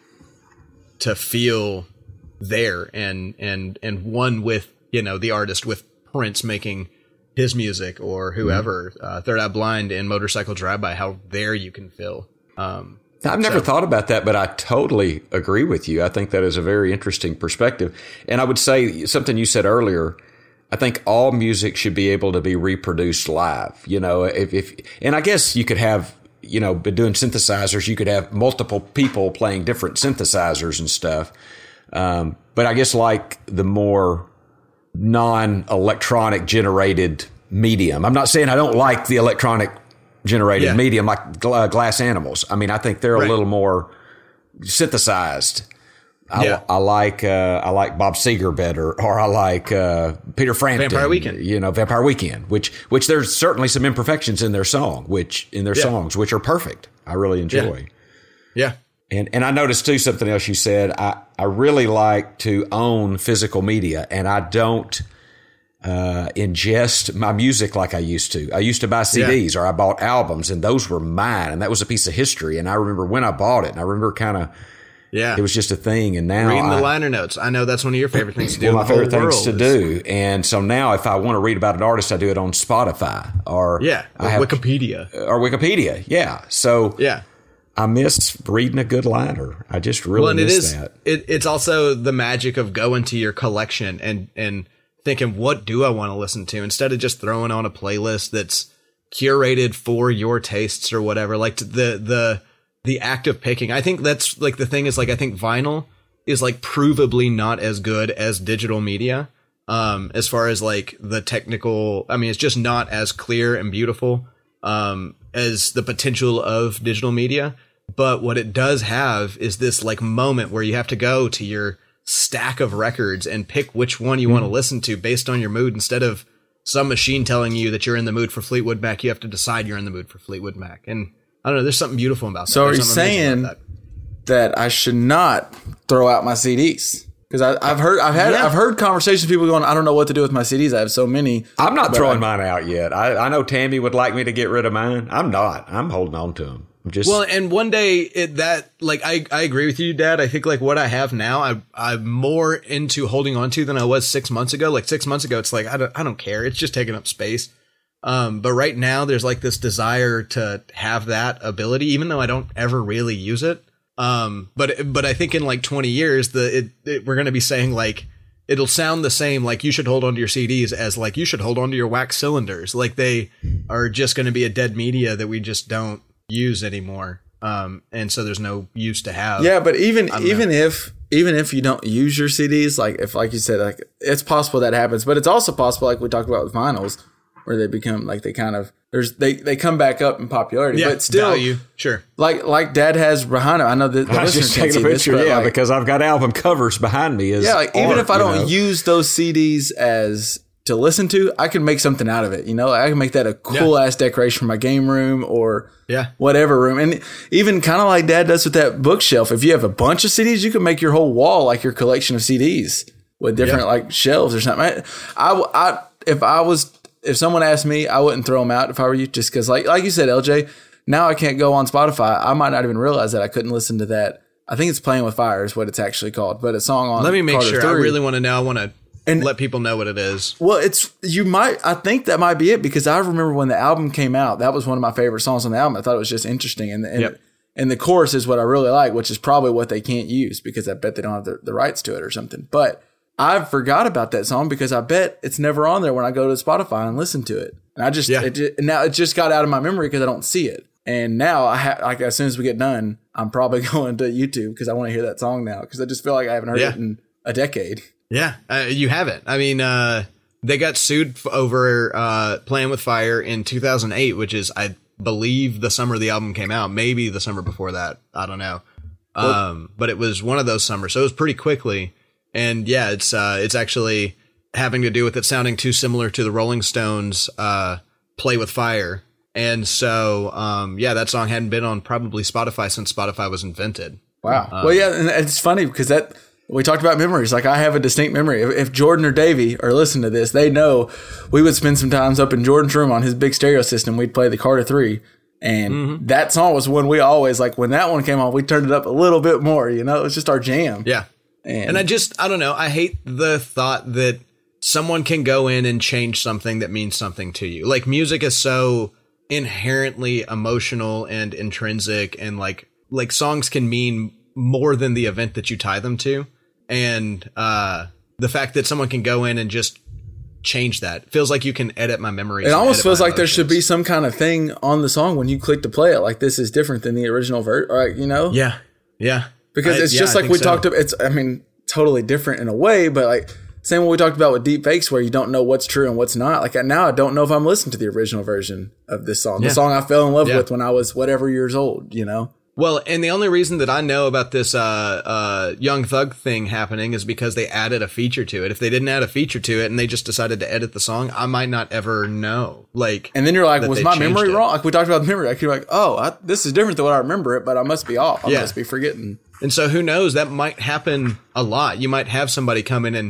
to feel there and and and one with, you know, the artist, with Prince making his music or whoever, uh, Third Eye Blind and Motorcycle Drive-By, how there you can feel. Um, I've never So- thought about that, but I totally agree with you. I think that is a very interesting perspective. And I would say something you said earlier. I think all music should be able to be reproduced live. You know, if, if and I guess you could have, you know, been doing synthesizers, you could have multiple people playing different synthesizers and stuff. Um, but I guess like the more non-electronic generated medium. I'm not saying I don't like the electronic generated Yeah. medium like gla- Glass Animals. I mean, I think they're Right. a little more synthesized. I, Yeah. I like uh, I like Bob Seger better, or I like uh, Peter Frampton. Vampire Weekend. You know, Vampire Weekend, which which there's certainly some imperfections in their song, which in their Yeah. songs, which are perfect. I really enjoy. yeah. And and I noticed too something else you said. I, I really like to own physical media, and I don't uh, ingest my music like I used to. I used to buy C Ds yeah. or I bought albums, and those were mine, and that was a piece of history. And I remember when I bought it, and I remember kind of, yeah, it was just a thing. And now reading the I, liner notes, I know that's one of your favorite things to do. One of my favorite things to is, do. And so now, if I want to read about an artist, I do it on Spotify or yeah, or I have, Wikipedia or Wikipedia. Yeah, so yeah. I miss reading a good liner. I just really well, and miss it is, that. It, it's also the magic of going to your collection and and thinking, what do I want to listen to, instead of just throwing on a playlist that's curated for your tastes or whatever. Like the the the act of picking. I think that's like the thing is like I think vinyl is like provably not as good as digital media. Um, as far as like the technical, I mean, it's just not as clear and beautiful um, as the potential of digital media. But what it does have is this like moment where you have to go to your stack of records and pick which one you mm. want to listen to based on your mood, instead of some machine telling you that you're in the mood for Fleetwood Mac. You have to decide you're in the mood for Fleetwood Mac. And I don't know, there's something beautiful about that. So there's are you saying that. that I should not throw out my C Ds? Because I've heard, I've had, yeah. I've heard conversations, people going, I don't know what to do with my C Ds. I have so many. I'm not throwing I, mine out yet. I, I know Tammy would like me to get rid of mine. I'm not. I'm holding on to them. I'm just well, and one day it, that like I, I agree with you, Dad. I think like what I have now, I I'm more into holding on to than I was six months ago. Like six months ago, it's like I don't I don't care. It's just taking up space. Um, but right now, there's like this desire to have that ability, even though I don't ever really use it. Um, but but I think in like twenty years, the it, it, we're going to be saying like it'll sound the same. Like you should hold on to your C Ds as like you should hold on to your wax cylinders. Like they are just going to be a dead media that we just don't use anymore. Um, and so there's no use to have. Yeah, but even even know. if even if you don't use your C Ds, like if like you said, like it's possible that happens, but it's also possible, like we talked about with vinyls, where they become like they kind of there's they, they come back up in popularity, yeah, but still value, sure. Like like Dad has behind him. I know that the I was just taking a picture, this, yeah, like, because I've got album covers behind me. As yeah, like art, even if I don't know? use those C Ds as to listen to, I can make something out of it. You know, I can make that a cool yeah. ass decoration for my game room or yeah. whatever room. And even kind of like Dad does with that bookshelf. If you have a bunch of C Ds, you can make your whole wall like your collection of C Ds with different yeah. like shelves or something. I, I, I, if I was, if someone asked me, I wouldn't throw them out if I were you, just because like, like you said, L J, now I can't go on Spotify. I might not even realize that I couldn't listen to that. I think it's Playing with Fire is what it's actually called, but a song on Let me make Carter sure. three. I really want to know. I want to And let people know what it is. Well, it's you might. I think that might be it, because I remember when the album came out, that was one of my favorite songs on the album. I thought it was just interesting, and and, yep. and the chorus is what I really like, which is probably what they can't use because I bet they don't have the, the rights to it or something. But I forgot about that song because I bet it's never on there when I go to Spotify and listen to it. And I just yeah. it, now it just got out of my memory because I don't see it. And now I ha- like as soon as we get done, I'm probably going to YouTube because I want to hear that song now because I just feel like I haven't heard yeah. it in a decade. Yeah, uh, you haven't. I mean, uh, they got sued f- over uh, Playing with Fire in two thousand eight, which is, I believe, the summer the album came out. Maybe the summer before that. I don't know. Um, well, but it was one of those summers, so it was pretty quickly. And yeah, it's uh, it's actually having to do with it sounding too similar to the Rolling Stones' uh, Play with Fire. And so, um, yeah, that song hadn't been on probably Spotify since Spotify was invented. Wow. Um, well, yeah, and it's funny because that... We talked about memories. Like I have a distinct memory. If, if Jordan or Davey are listening to this, they know we would spend some times up in Jordan's room on his big stereo system. We'd play the Carter three. And mm-hmm. that song was one we always, like when that one came on, we turned it up a little bit more, you know, it was just our jam. Yeah. And, and I just, I don't know. I hate the thought that someone can go in and change something that means something to you. Like music is so inherently emotional and intrinsic, and like, like songs can mean more than the event that you tie them to. And uh, the fact that someone can go in and just change that feels like you can edit my memories. It almost feels like there should be some kind of thing on the song when you click to play it. Like this is different than the original version, right? You know? Yeah. Yeah. Because I, it's just yeah, like we so. talked about. It's, I mean, totally different in a way, but like same what we talked about with deep fakes, where you don't know what's true and what's not. Like now I don't know if I'm listening to the original version of this song, yeah. the song I fell in love yeah. with when I was whatever years old, you know? Well, and the only reason that I know about this uh, uh, Young Thug thing happening is because they added a feature to it. If they didn't add a feature to it and they just decided to edit the song, I might not ever know. Like, and then you're like, was my memory it. wrong? Like we talked about the memory. Like you're like, oh, I, this is different than what I remember it, but I must be off. I yeah. must be forgetting. And so who knows? That might happen a lot. You might have somebody come in and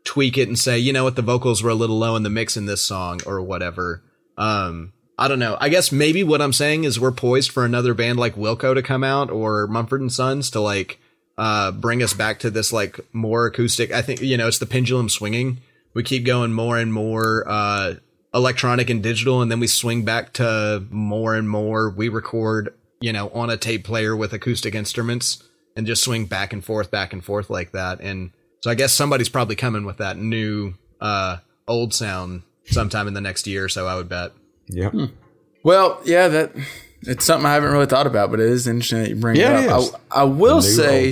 tweak it and say, you know what, the vocals were a little low in the mix in this song or whatever. Um, I don't know. I guess maybe what I'm saying is we're poised for another band like Wilco to come out or Mumford and Sons to like uh, bring us back to this like more acoustic. I think, you know, it's the pendulum swinging. We keep going more and more uh, electronic and digital, and then we swing back to more and more. We record, you know, on a tape player with acoustic instruments and just swing back and forth, back and forth like that. And so I guess somebody's probably coming with that new uh, old sound sometime in the next year or so, I would bet. Yeah. Hmm. Well, yeah, that it's something I haven't really thought about, but it is interesting that you bring Yeah, it it up. is. I, I will say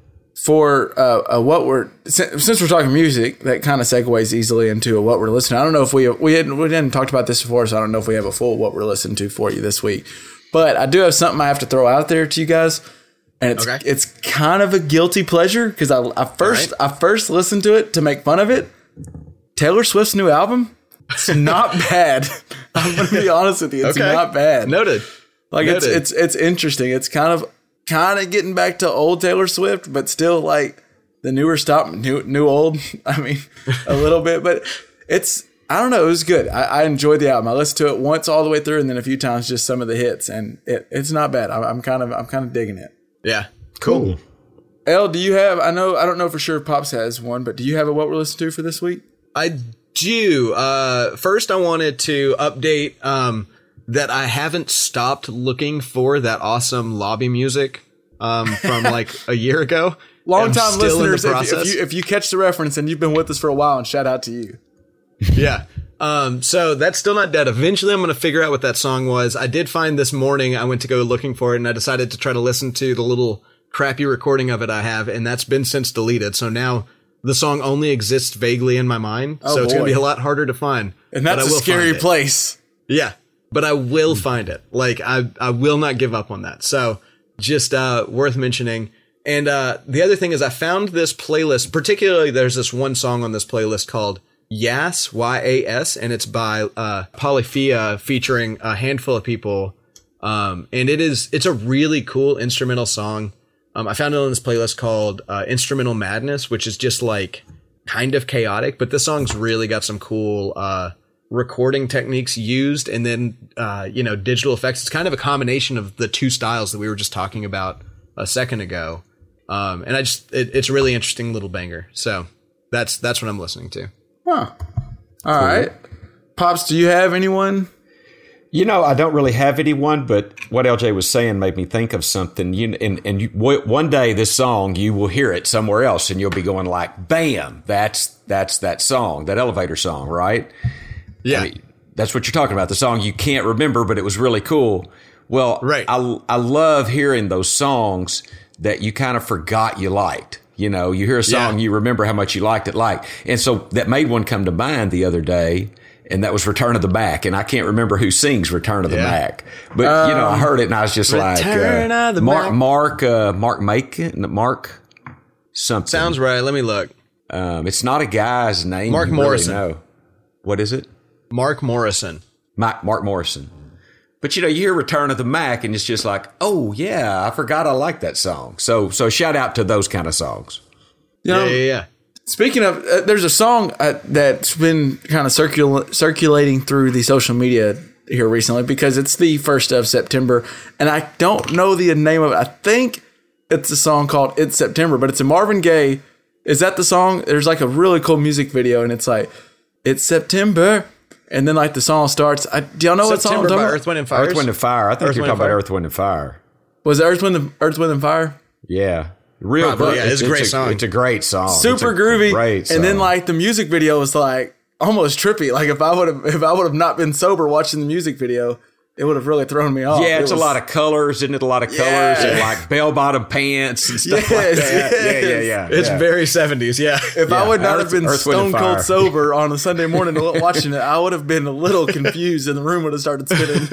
for uh, uh, what we're since, since we're talking music, that kind of segues easily into what we're listening. I don't know if we we hadn't we didn't talked about this before, so I don't know if we have a full what we're listening to for you this week. But I do have something I have to throw out there to you guys. And it's Okay. it's kind of a guilty pleasure because I, I first right. I first listened to it to make fun of it. Taylor Swift's new album, it's not bad. I'm gonna be honest with you, it's Okay. not bad. Noted. Like it's Noted. it's it's interesting. It's kind of kind of getting back to old Taylor Swift, but still like the newer stuff, new new old. I mean, a little bit, but it's I don't know. It was good. I, I enjoyed the album. I listened to it once all the way through, and then a few times just some of the hits, and it, it's not bad. I'm, I'm kind of I'm kind of digging it. Yeah. Cool. Elle, do you have? I know I don't know for sure. if Pops has one, but do you have a what we're listening to for this week? I do. Uh, first, I wanted to update um, that I haven't stopped looking for that awesome lobby music um, from like a year ago. Long I'm time still in the listeners, if, if process. you if you catch the reference and you've been with us for a while, and shout out to you. Yeah. Um, so that's still not dead. Eventually I'm going to figure out what that song was. I did find this morning, I went to go looking for it and I decided to try to listen to the little crappy recording of it I have. And that's been since deleted. So now the song only exists vaguely in my mind. Oh, so it's going to boy. be a lot harder to find. And that's but I a will scary find it. place. Yeah. But I will find it. Like I, I will not give up on that. So just, uh, worth mentioning. And, uh, the other thing is I found this playlist, particularly there's this one song on this playlist called Yas, Y A S, and it's by uh, Polyphia featuring a handful of people. Um, and it is, it's a really cool instrumental song. Um, I found it on this playlist called uh, Instrumental Madness, which is just like kind of chaotic, but this song's really got some cool uh, recording techniques used and then, uh, you know, digital effects. It's kind of a combination of the two styles that we were just talking about a second ago. Um, and I just, it, it's a really interesting little banger. So that's, that's what I'm listening to. Huh. All right. Pops, do you have anyone? You know, I don't really have anyone, but what L J was saying made me think of something. You and and you, one day this song you will hear it somewhere else, and you'll be going like, "Bam! That's that's that song, that elevator song, right?" Yeah, I mean, that's what you're talking about. The song you can't remember, but it was really cool. Well, right. I I love hearing those songs that you kind of forgot you liked. You know, you hear a song, Yeah. you remember how much you liked it, like, and so that made one come to mind the other day. And that was Return of the Mac. And I can't remember who sings Return of the Yeah. Mac. But, um, you know, I heard it and I was just Return like, uh, of the Mark, Mac. Mark, uh, Mark Macon, Mark something. Sounds right. Let me look. Um, it's not a guy's name. Mark you really Morrison. know. What is it? Mark Morrison. Mark, Mark Morrison. But, you know, you hear Return of the Mac and it's just like, oh, yeah, I forgot I like that song. So, so shout out to those kind of songs. You know, Yeah, yeah, yeah. Speaking of, uh, there's a song uh, that's been kind of circul- circulating through the social media here recently because it's the first of September, and I don't know the name of it. I think it's a song called "It's September," but it's a Marvin Gaye. Is that the song? There's like a really cool music video, and it's like "It's September," and then like the song starts. I, do y'all know what song I'm September talking by about? Earth, Wind, and Fire. Earth, Wind, and Fire. I think Earth, you're Wind, talking about and Fire? Earth, Wind, and Fire. Was it Earth, Wind, and, Earth, Wind, and Fire? Yeah. Real Probably, great. yeah, it's a great song. It's a great song. Super It's a groovy. Great song. And then like the music video was like almost trippy. Like if I would have if I would have not been sober watching the music video, it would have really thrown me off. Yeah, It it's was- a lot of colors, isn't it? A lot of colors Yeah. and like bell bottom pants and stuff like Yes, that. Yeah, yeah, yes. yeah. It's yeah. very seventies. Yeah. If I Yeah, would not Earth- have been Earth, Wind, and stone cold Fire. sober on a Sunday morning watching it, I would have been a little confused and the room would have started spinning.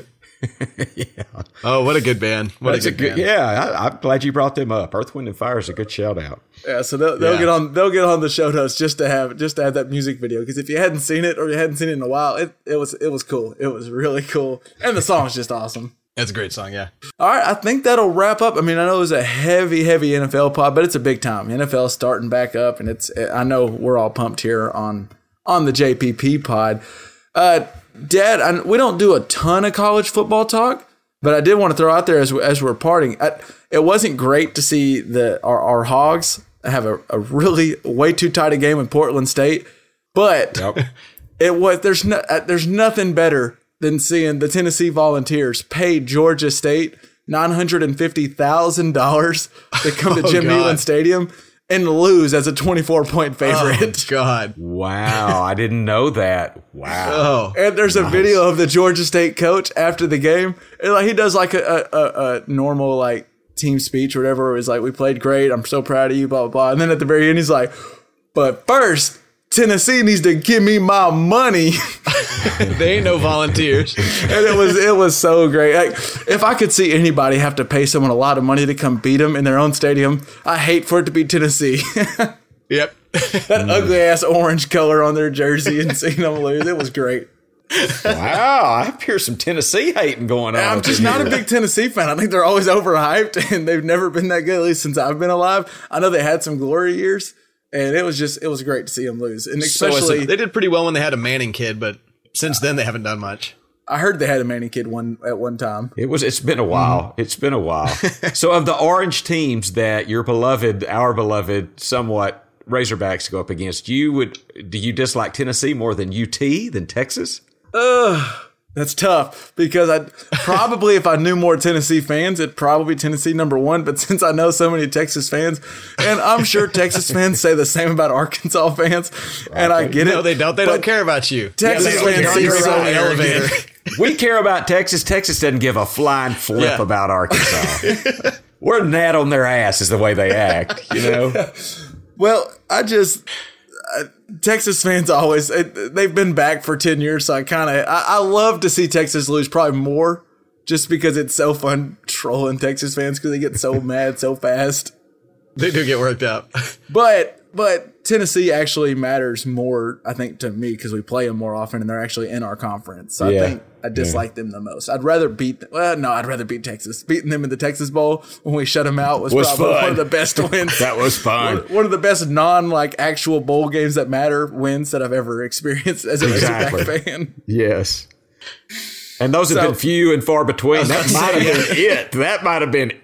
Oh, what a good band. What That's a a good good. band. Yeah, I, I'm glad you brought them up. Earth, Wind, and Fire is a good shout out. Yeah, so they'll, they'll Yeah. get on they'll get on the show notes just to have just to have that music video because if you hadn't seen it or you hadn't seen it in a while, it, it was it was cool. It was really cool, and the song's just awesome. That's a great song, yeah. All right, I think that'll wrap up. I mean, I know it was a heavy, heavy N F L pod, but it's a big time. N F L is starting back up, and it's. I know we're all pumped here on on the J P P pod. Uh, Dad, I, we don't do a ton of college football talk, but I did want to throw out there as as we're parting. I, it wasn't great to see the our, our Hogs have a, a really way too tight a game with Portland State, but Yep. it was there's no there's nothing better than seeing the Tennessee Volunteers pay Georgia State nine hundred fifty thousand dollars to come to Oh, Jim God. Neyland Stadium and lose as a twenty-four point favorite. Oh, God. Wow, I didn't know that. Wow. Oh. And there's a video of the Georgia State coach after the game. And like he does like a, a, a, a normal like team speech or whatever. Where he's like, "We played great. I'm so proud of you." Blah blah blah. And then at the very end, he's like, "But first, Tennessee needs to give me my money." They ain't no volunteers. And it was it was so great. Like, if I could see anybody have to pay someone a lot of money to come beat them in their own stadium, I hate for it to be Tennessee. Yep. That ugly ass orange color on their jersey and seeing them lose, it was great. Wow, I hear some Tennessee hating going on. I'm up just in not a here. big Tennessee fan. I think they're always overhyped, and they've never been that good, at least since I've been alive. I know they had some glory years, and it was just it was great to see them lose, and So especially it's- they did pretty well when they had a Manning kid, but since then they haven't done much. I heard they had a Manning kid one at one time. It was. It's been a while. It's been a while. So, of the orange teams that your beloved, our beloved, somewhat Razorbacks go up against, you would do you dislike Tennessee more than U T than Texas? Ugh, that's tough because I probably if I knew more Tennessee fans, it'd probably be Tennessee number one. But since I know so many Texas fans, and I'm sure Texas fans say the same about Arkansas fans, and I get it. No, they don't. They but don't care about you. Texas Yeah, they fans don't seem care so about the arrogant. elevator. We care about Texas. Texas doesn't give a flying flip Yeah. about Arkansas. We're gnat on their ass is the way they act. You know. Well, I just uh, Texas fans always it, they've been back for ten years, so I kind of I, I love to see Texas lose probably more, just because it's so fun trolling Texas fans because they get so mad so fast. They do get worked up. But but Tennessee actually matters more, I think, to me because we play them more often and they're actually in our conference. So Yeah. I think I dislike them the most. I'd rather beat them. Well, no, I'd rather beat Texas. Beating them in the Texas Bowl when we shut them out was, Was probably fun. one of the best wins. That was fun. One, one of the best non like actual bowl games that matter wins that I've ever experienced as a Exactly. Razorback fan. Yes. And those have So- been few and far between. That might have been it. That might have been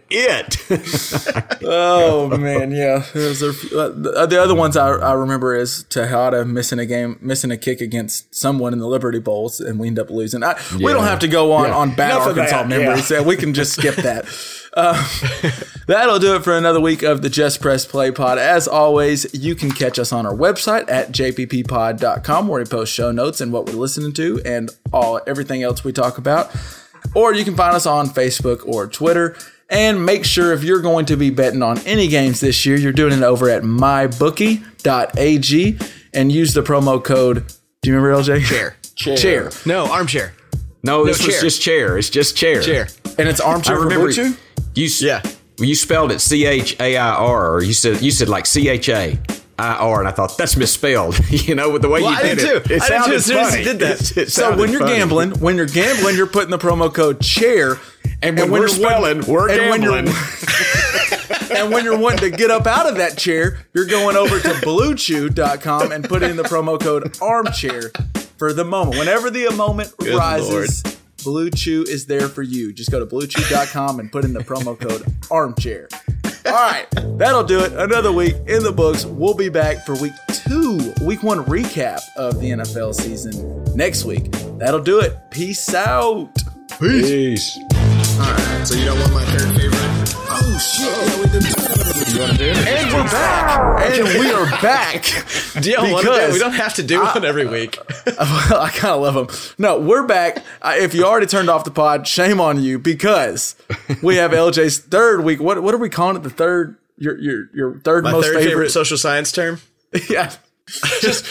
it. Oh man, yeah. Those are, uh, the other ones I, I remember is Tejada missing a game, missing a kick against someone in the Liberty Bowls, and we end up losing. I, We don't Yeah. have to go on Yeah. on bad Enough of Arkansas that, memories. yeah. Yeah, we can just skip that. Uh, that'll do it for another week of the Just Press Play Pod. As always, you can catch us on our website at j p p pod dot com, where we post show notes and what we're listening to and all everything else we talk about. Or you can find us on Facebook or Twitter. And make sure if you're going to be betting on any games this year, you're doing it over at my bookie dot a g and use the promo code. Do you remember, L J? Chair. Chair. Chair. No, armchair. No, this was chair. just chair. It's just chair. Chair. And it's I armchair for remember Bluetooth? you. s- Yeah. You spelled it C H A I R, or you said you said like C H A I R, and I thought that's misspelled. You know, with the way Well, you I did did it, too. it I did too sounded as soon as funny. you did that. It- it So sounded when you're funny. gambling, when you're gambling, you're putting the promo code chair. and when, we're you're spelling, wanting- we're and when you're- gambling. And when you're wanting to get up out of that chair, you're going over to blue chew dot com and putting in the promo code armchair for the moment. Whenever the moment Good rises, Blue Chew is there for you. Just go to blue chew dot com and put in the promo code armchair. All right, that'll do it. Another week in the books. We'll be back for week two, week one recap of the N F L season next week. That'll do it. Peace out. Peace. Alright, so you don't want my third favorite? Oh shit, yeah, we did. You want to do it? And we're back. And we are back. Do you want to do it? Because We don't have to do one every week. I kind of love them. No, we're back. Uh, if you already turned off the pod, shame on you because we have L J's third week. What what are we calling it? The third, your your your third My most third favorite. favorite social science term. Yeah. Just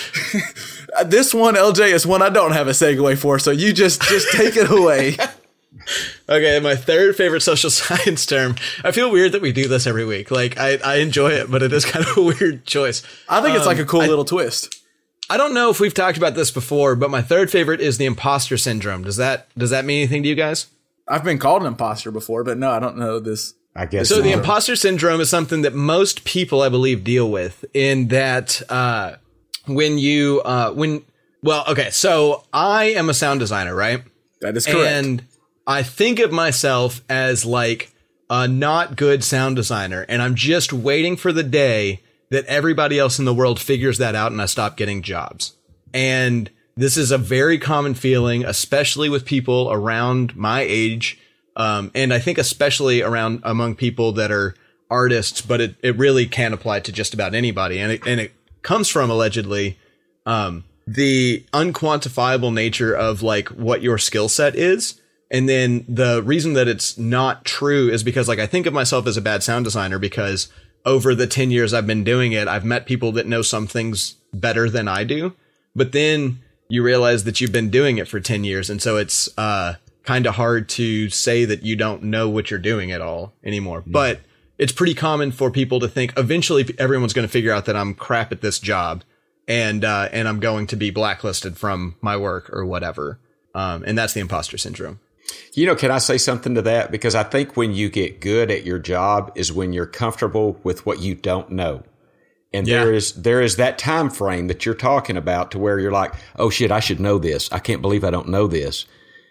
this one, L J, is one I don't have a segue for. So you just just take it away. Okay, my third favorite social science term. I feel weird that we do this every week. Like, I, I enjoy it, but it is kind of a weird choice. I think it's like a cool I- little twist. I don't know if we've talked about this before, but my third favorite is the imposter syndrome. Does that does that mean anything to you guys? I've been called an imposter before, but no, I don't know this. I guess so. not. The imposter syndrome is something that most people, I believe, deal with. In that, uh, when you, uh, when, well, okay, so I am a sound designer, right? That is correct. And I think of myself as like a not good sound designer, and I'm just waiting for the day that everybody else in the world figures that out and I stop getting jobs. And this is a very common feeling, especially with people around my age. Um, and I think especially around among people that are artists, but it, it really can apply to just about anybody. And it, and it comes from allegedly, um, the unquantifiable nature of like what your skill set is. And then the reason that it's not true is because like I think of myself as a bad sound designer because over the ten years I've been doing it, I've met people that know some things better than I do. But then you realize that you've been doing it for ten years. And so it's uh, kind of hard to say that you don't know what you're doing at all anymore. Mm. But it's pretty common for people to think eventually everyone's going to figure out that I'm crap at this job and uh, and I'm going to be blacklisted from my work or whatever. Um, and that's the imposter syndrome. You know, can I say something to that? Because I think when you get good at your job is when you're comfortable with what you don't know. And yeah. there is there is that time frame that you're talking about to where you're like, oh, shit, I should know this. I can't believe I don't know this.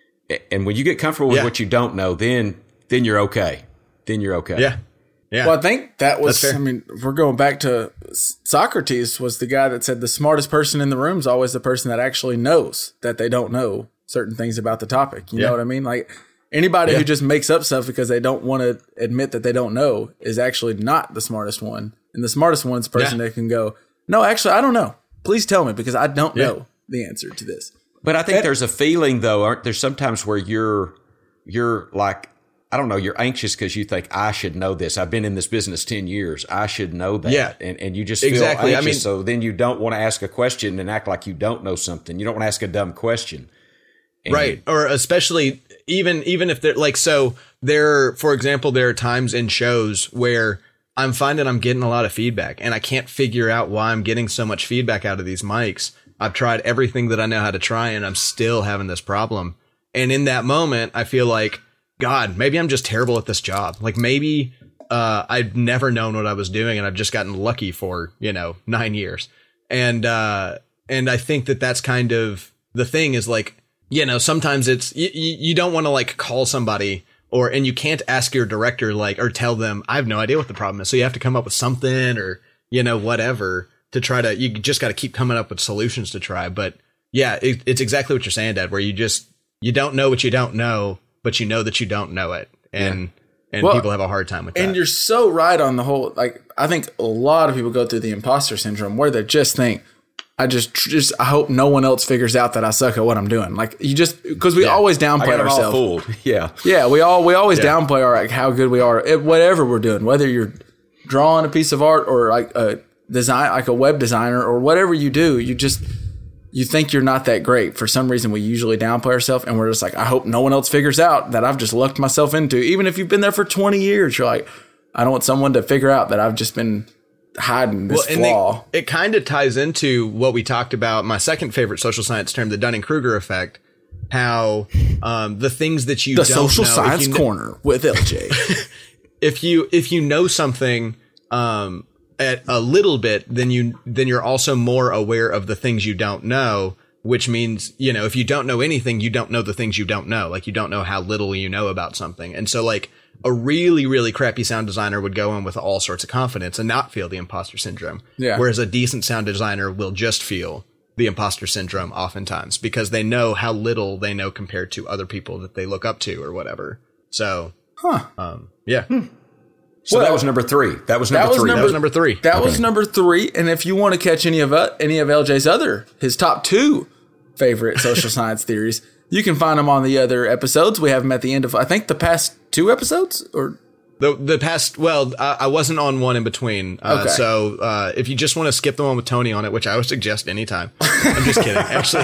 And when you get comfortable with yeah. what you don't know, then then you're okay. Then you're okay. Yeah. Yeah. Well, I think that was, I mean, we're going back to Socrates was the guy that said the smartest person in the room is always the person that actually knows that they don't know certain things about the topic. You yeah. know what I mean? Like anybody yeah. who just makes up stuff because they don't want to admit that they don't know is actually not the smartest one. And the smartest one's the person yeah. that can go, no, actually, I don't know. Please tell me because I don't yeah. know the answer to this. But I think and, there's a feeling, though, aren't there sometimes where you're you're like, I don't know, you're anxious because you think, I should know this. I've been in this business ten years. I should know that. Yeah. And, and you just feel exactly. anxious. I mean, so then you don't want to ask a question and act like you don't know something. You don't want to ask a dumb question. And right. Or especially even even if they're like, so there, for example, there are times in shows where I'm finding I'm getting a lot of feedback and I can't figure out why I'm getting so much feedback out of these mics. I've tried everything that I know how to try and I'm still having this problem. And in that moment, I feel like, God, maybe I'm just terrible at this job. Like maybe uh, I've never known what I was doing and I've just gotten lucky for, you know, nine years. And uh, and I think that that's kind of the thing is like, you know, sometimes it's you, you don't want to like call somebody or and you can't ask your director like or tell them I have no idea what the problem is. So you have to come up with something or, you know, whatever to try to you just got to keep coming up with solutions to try. But yeah, it, it's exactly what you're saying, Dad, where you just you don't know what you don't know, but you know that you don't know it. And yeah. and well, people have a hard time with that. And you're so right on the whole. Like, I think a lot of people go through the imposter syndrome where they just think, I just, just, I hope no one else figures out that I suck at what I'm doing. Like you just, because we yeah. always downplay ourselves. All fooled. Yeah, yeah, we all, we always yeah. downplay our like how good we are at whatever we're doing. Whether you're drawing a piece of art or like a design, like a web designer or whatever you do, you just, you think you're not that great. For some reason, we usually downplay ourselves, and we're just like, I hope no one else figures out that I've just lucked myself into. Even if you've been there for twenty years, you're like, I don't want someone to figure out that I've just been hiding this well, flaw. They, it kind of ties into what we talked about, my second favorite social science term, the Dunning-Kruger effect, how um, the things that you the don't know. The social science you corner with L J. if you if you know something um, at a little bit, then you then you're also more aware of the things you don't know, which means, you know, if you don't know anything, you don't know the things you don't know. Like you don't know how little you know about something. And so like a really, really crappy sound designer would go in with all sorts of confidence and not feel the imposter syndrome. Yeah. Whereas a decent sound designer will just feel the imposter syndrome oftentimes because they know how little they know compared to other people that they look up to or whatever. So, huh. um, yeah. Hmm. So well, that was number three. That was number that was three. Number, that was number three. That okay. was number three. And if you want to catch any of uh, any of L J's other, his top two favorite social science theories, you can find them on the other episodes. We have them at the end of, I think, the past two episodes or the the past. Well, I, I wasn't on one in between. Uh, okay. So uh, if you just want to skip the one with Tony on it, which I would suggest anytime. I'm just kidding, actually.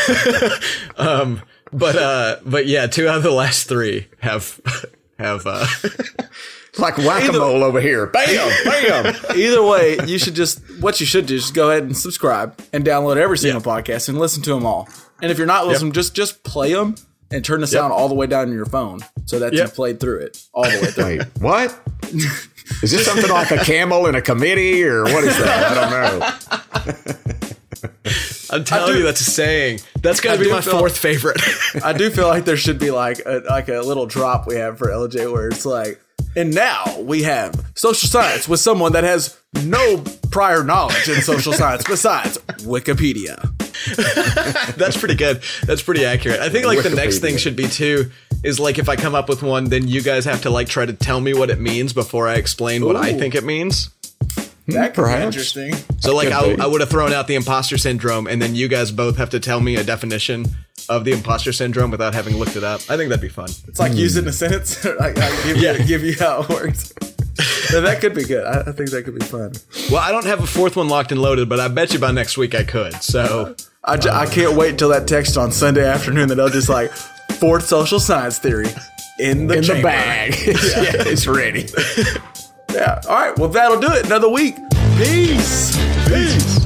um, but uh, but yeah, two out of the last three have have. Uh, It's like whack-a-mole over here. Bam, bam. Either way, you should just, what you should do is just go ahead and subscribe and download every single yeah. podcast and listen to them all. And if you're not listening, yep. just just play them and turn the sound yep. all the way down in your phone so that yep. you played through it all the way through. Wait, what? Is this something like a camel in a committee or what is that? I don't know. I'm telling you, that's a saying. That's got to be my fourth favorite. I do feel like there should be like a, like a little drop we have for L J where it's like, and now we have social science with someone that has no prior knowledge in social science besides Wikipedia. That's pretty good. That's pretty accurate. I think like Wikipedia. The next thing should be too is like if I come up with one, then you guys have to like try to tell me what it means before I explain Ooh. What I think it means. That could Perhaps. Be interesting. So like I, I would have thrown out the imposter syndrome and then you guys both have to tell me a definition of the imposter syndrome without having looked it up. I think that'd be fun. It's like mm. using a sentence. I, I give, yeah. you, give you how it works. So that could be good. I, I think that could be fun. Well, I don't have a fourth one locked and loaded, but I bet you by next week I could. So I, j- I can't wait until that text on Sunday afternoon that they'll just like fourth social science theory in the, in the bag. Yeah, it's ready. Yeah. All right. Well, that'll do it. Another week. Peace. Peace.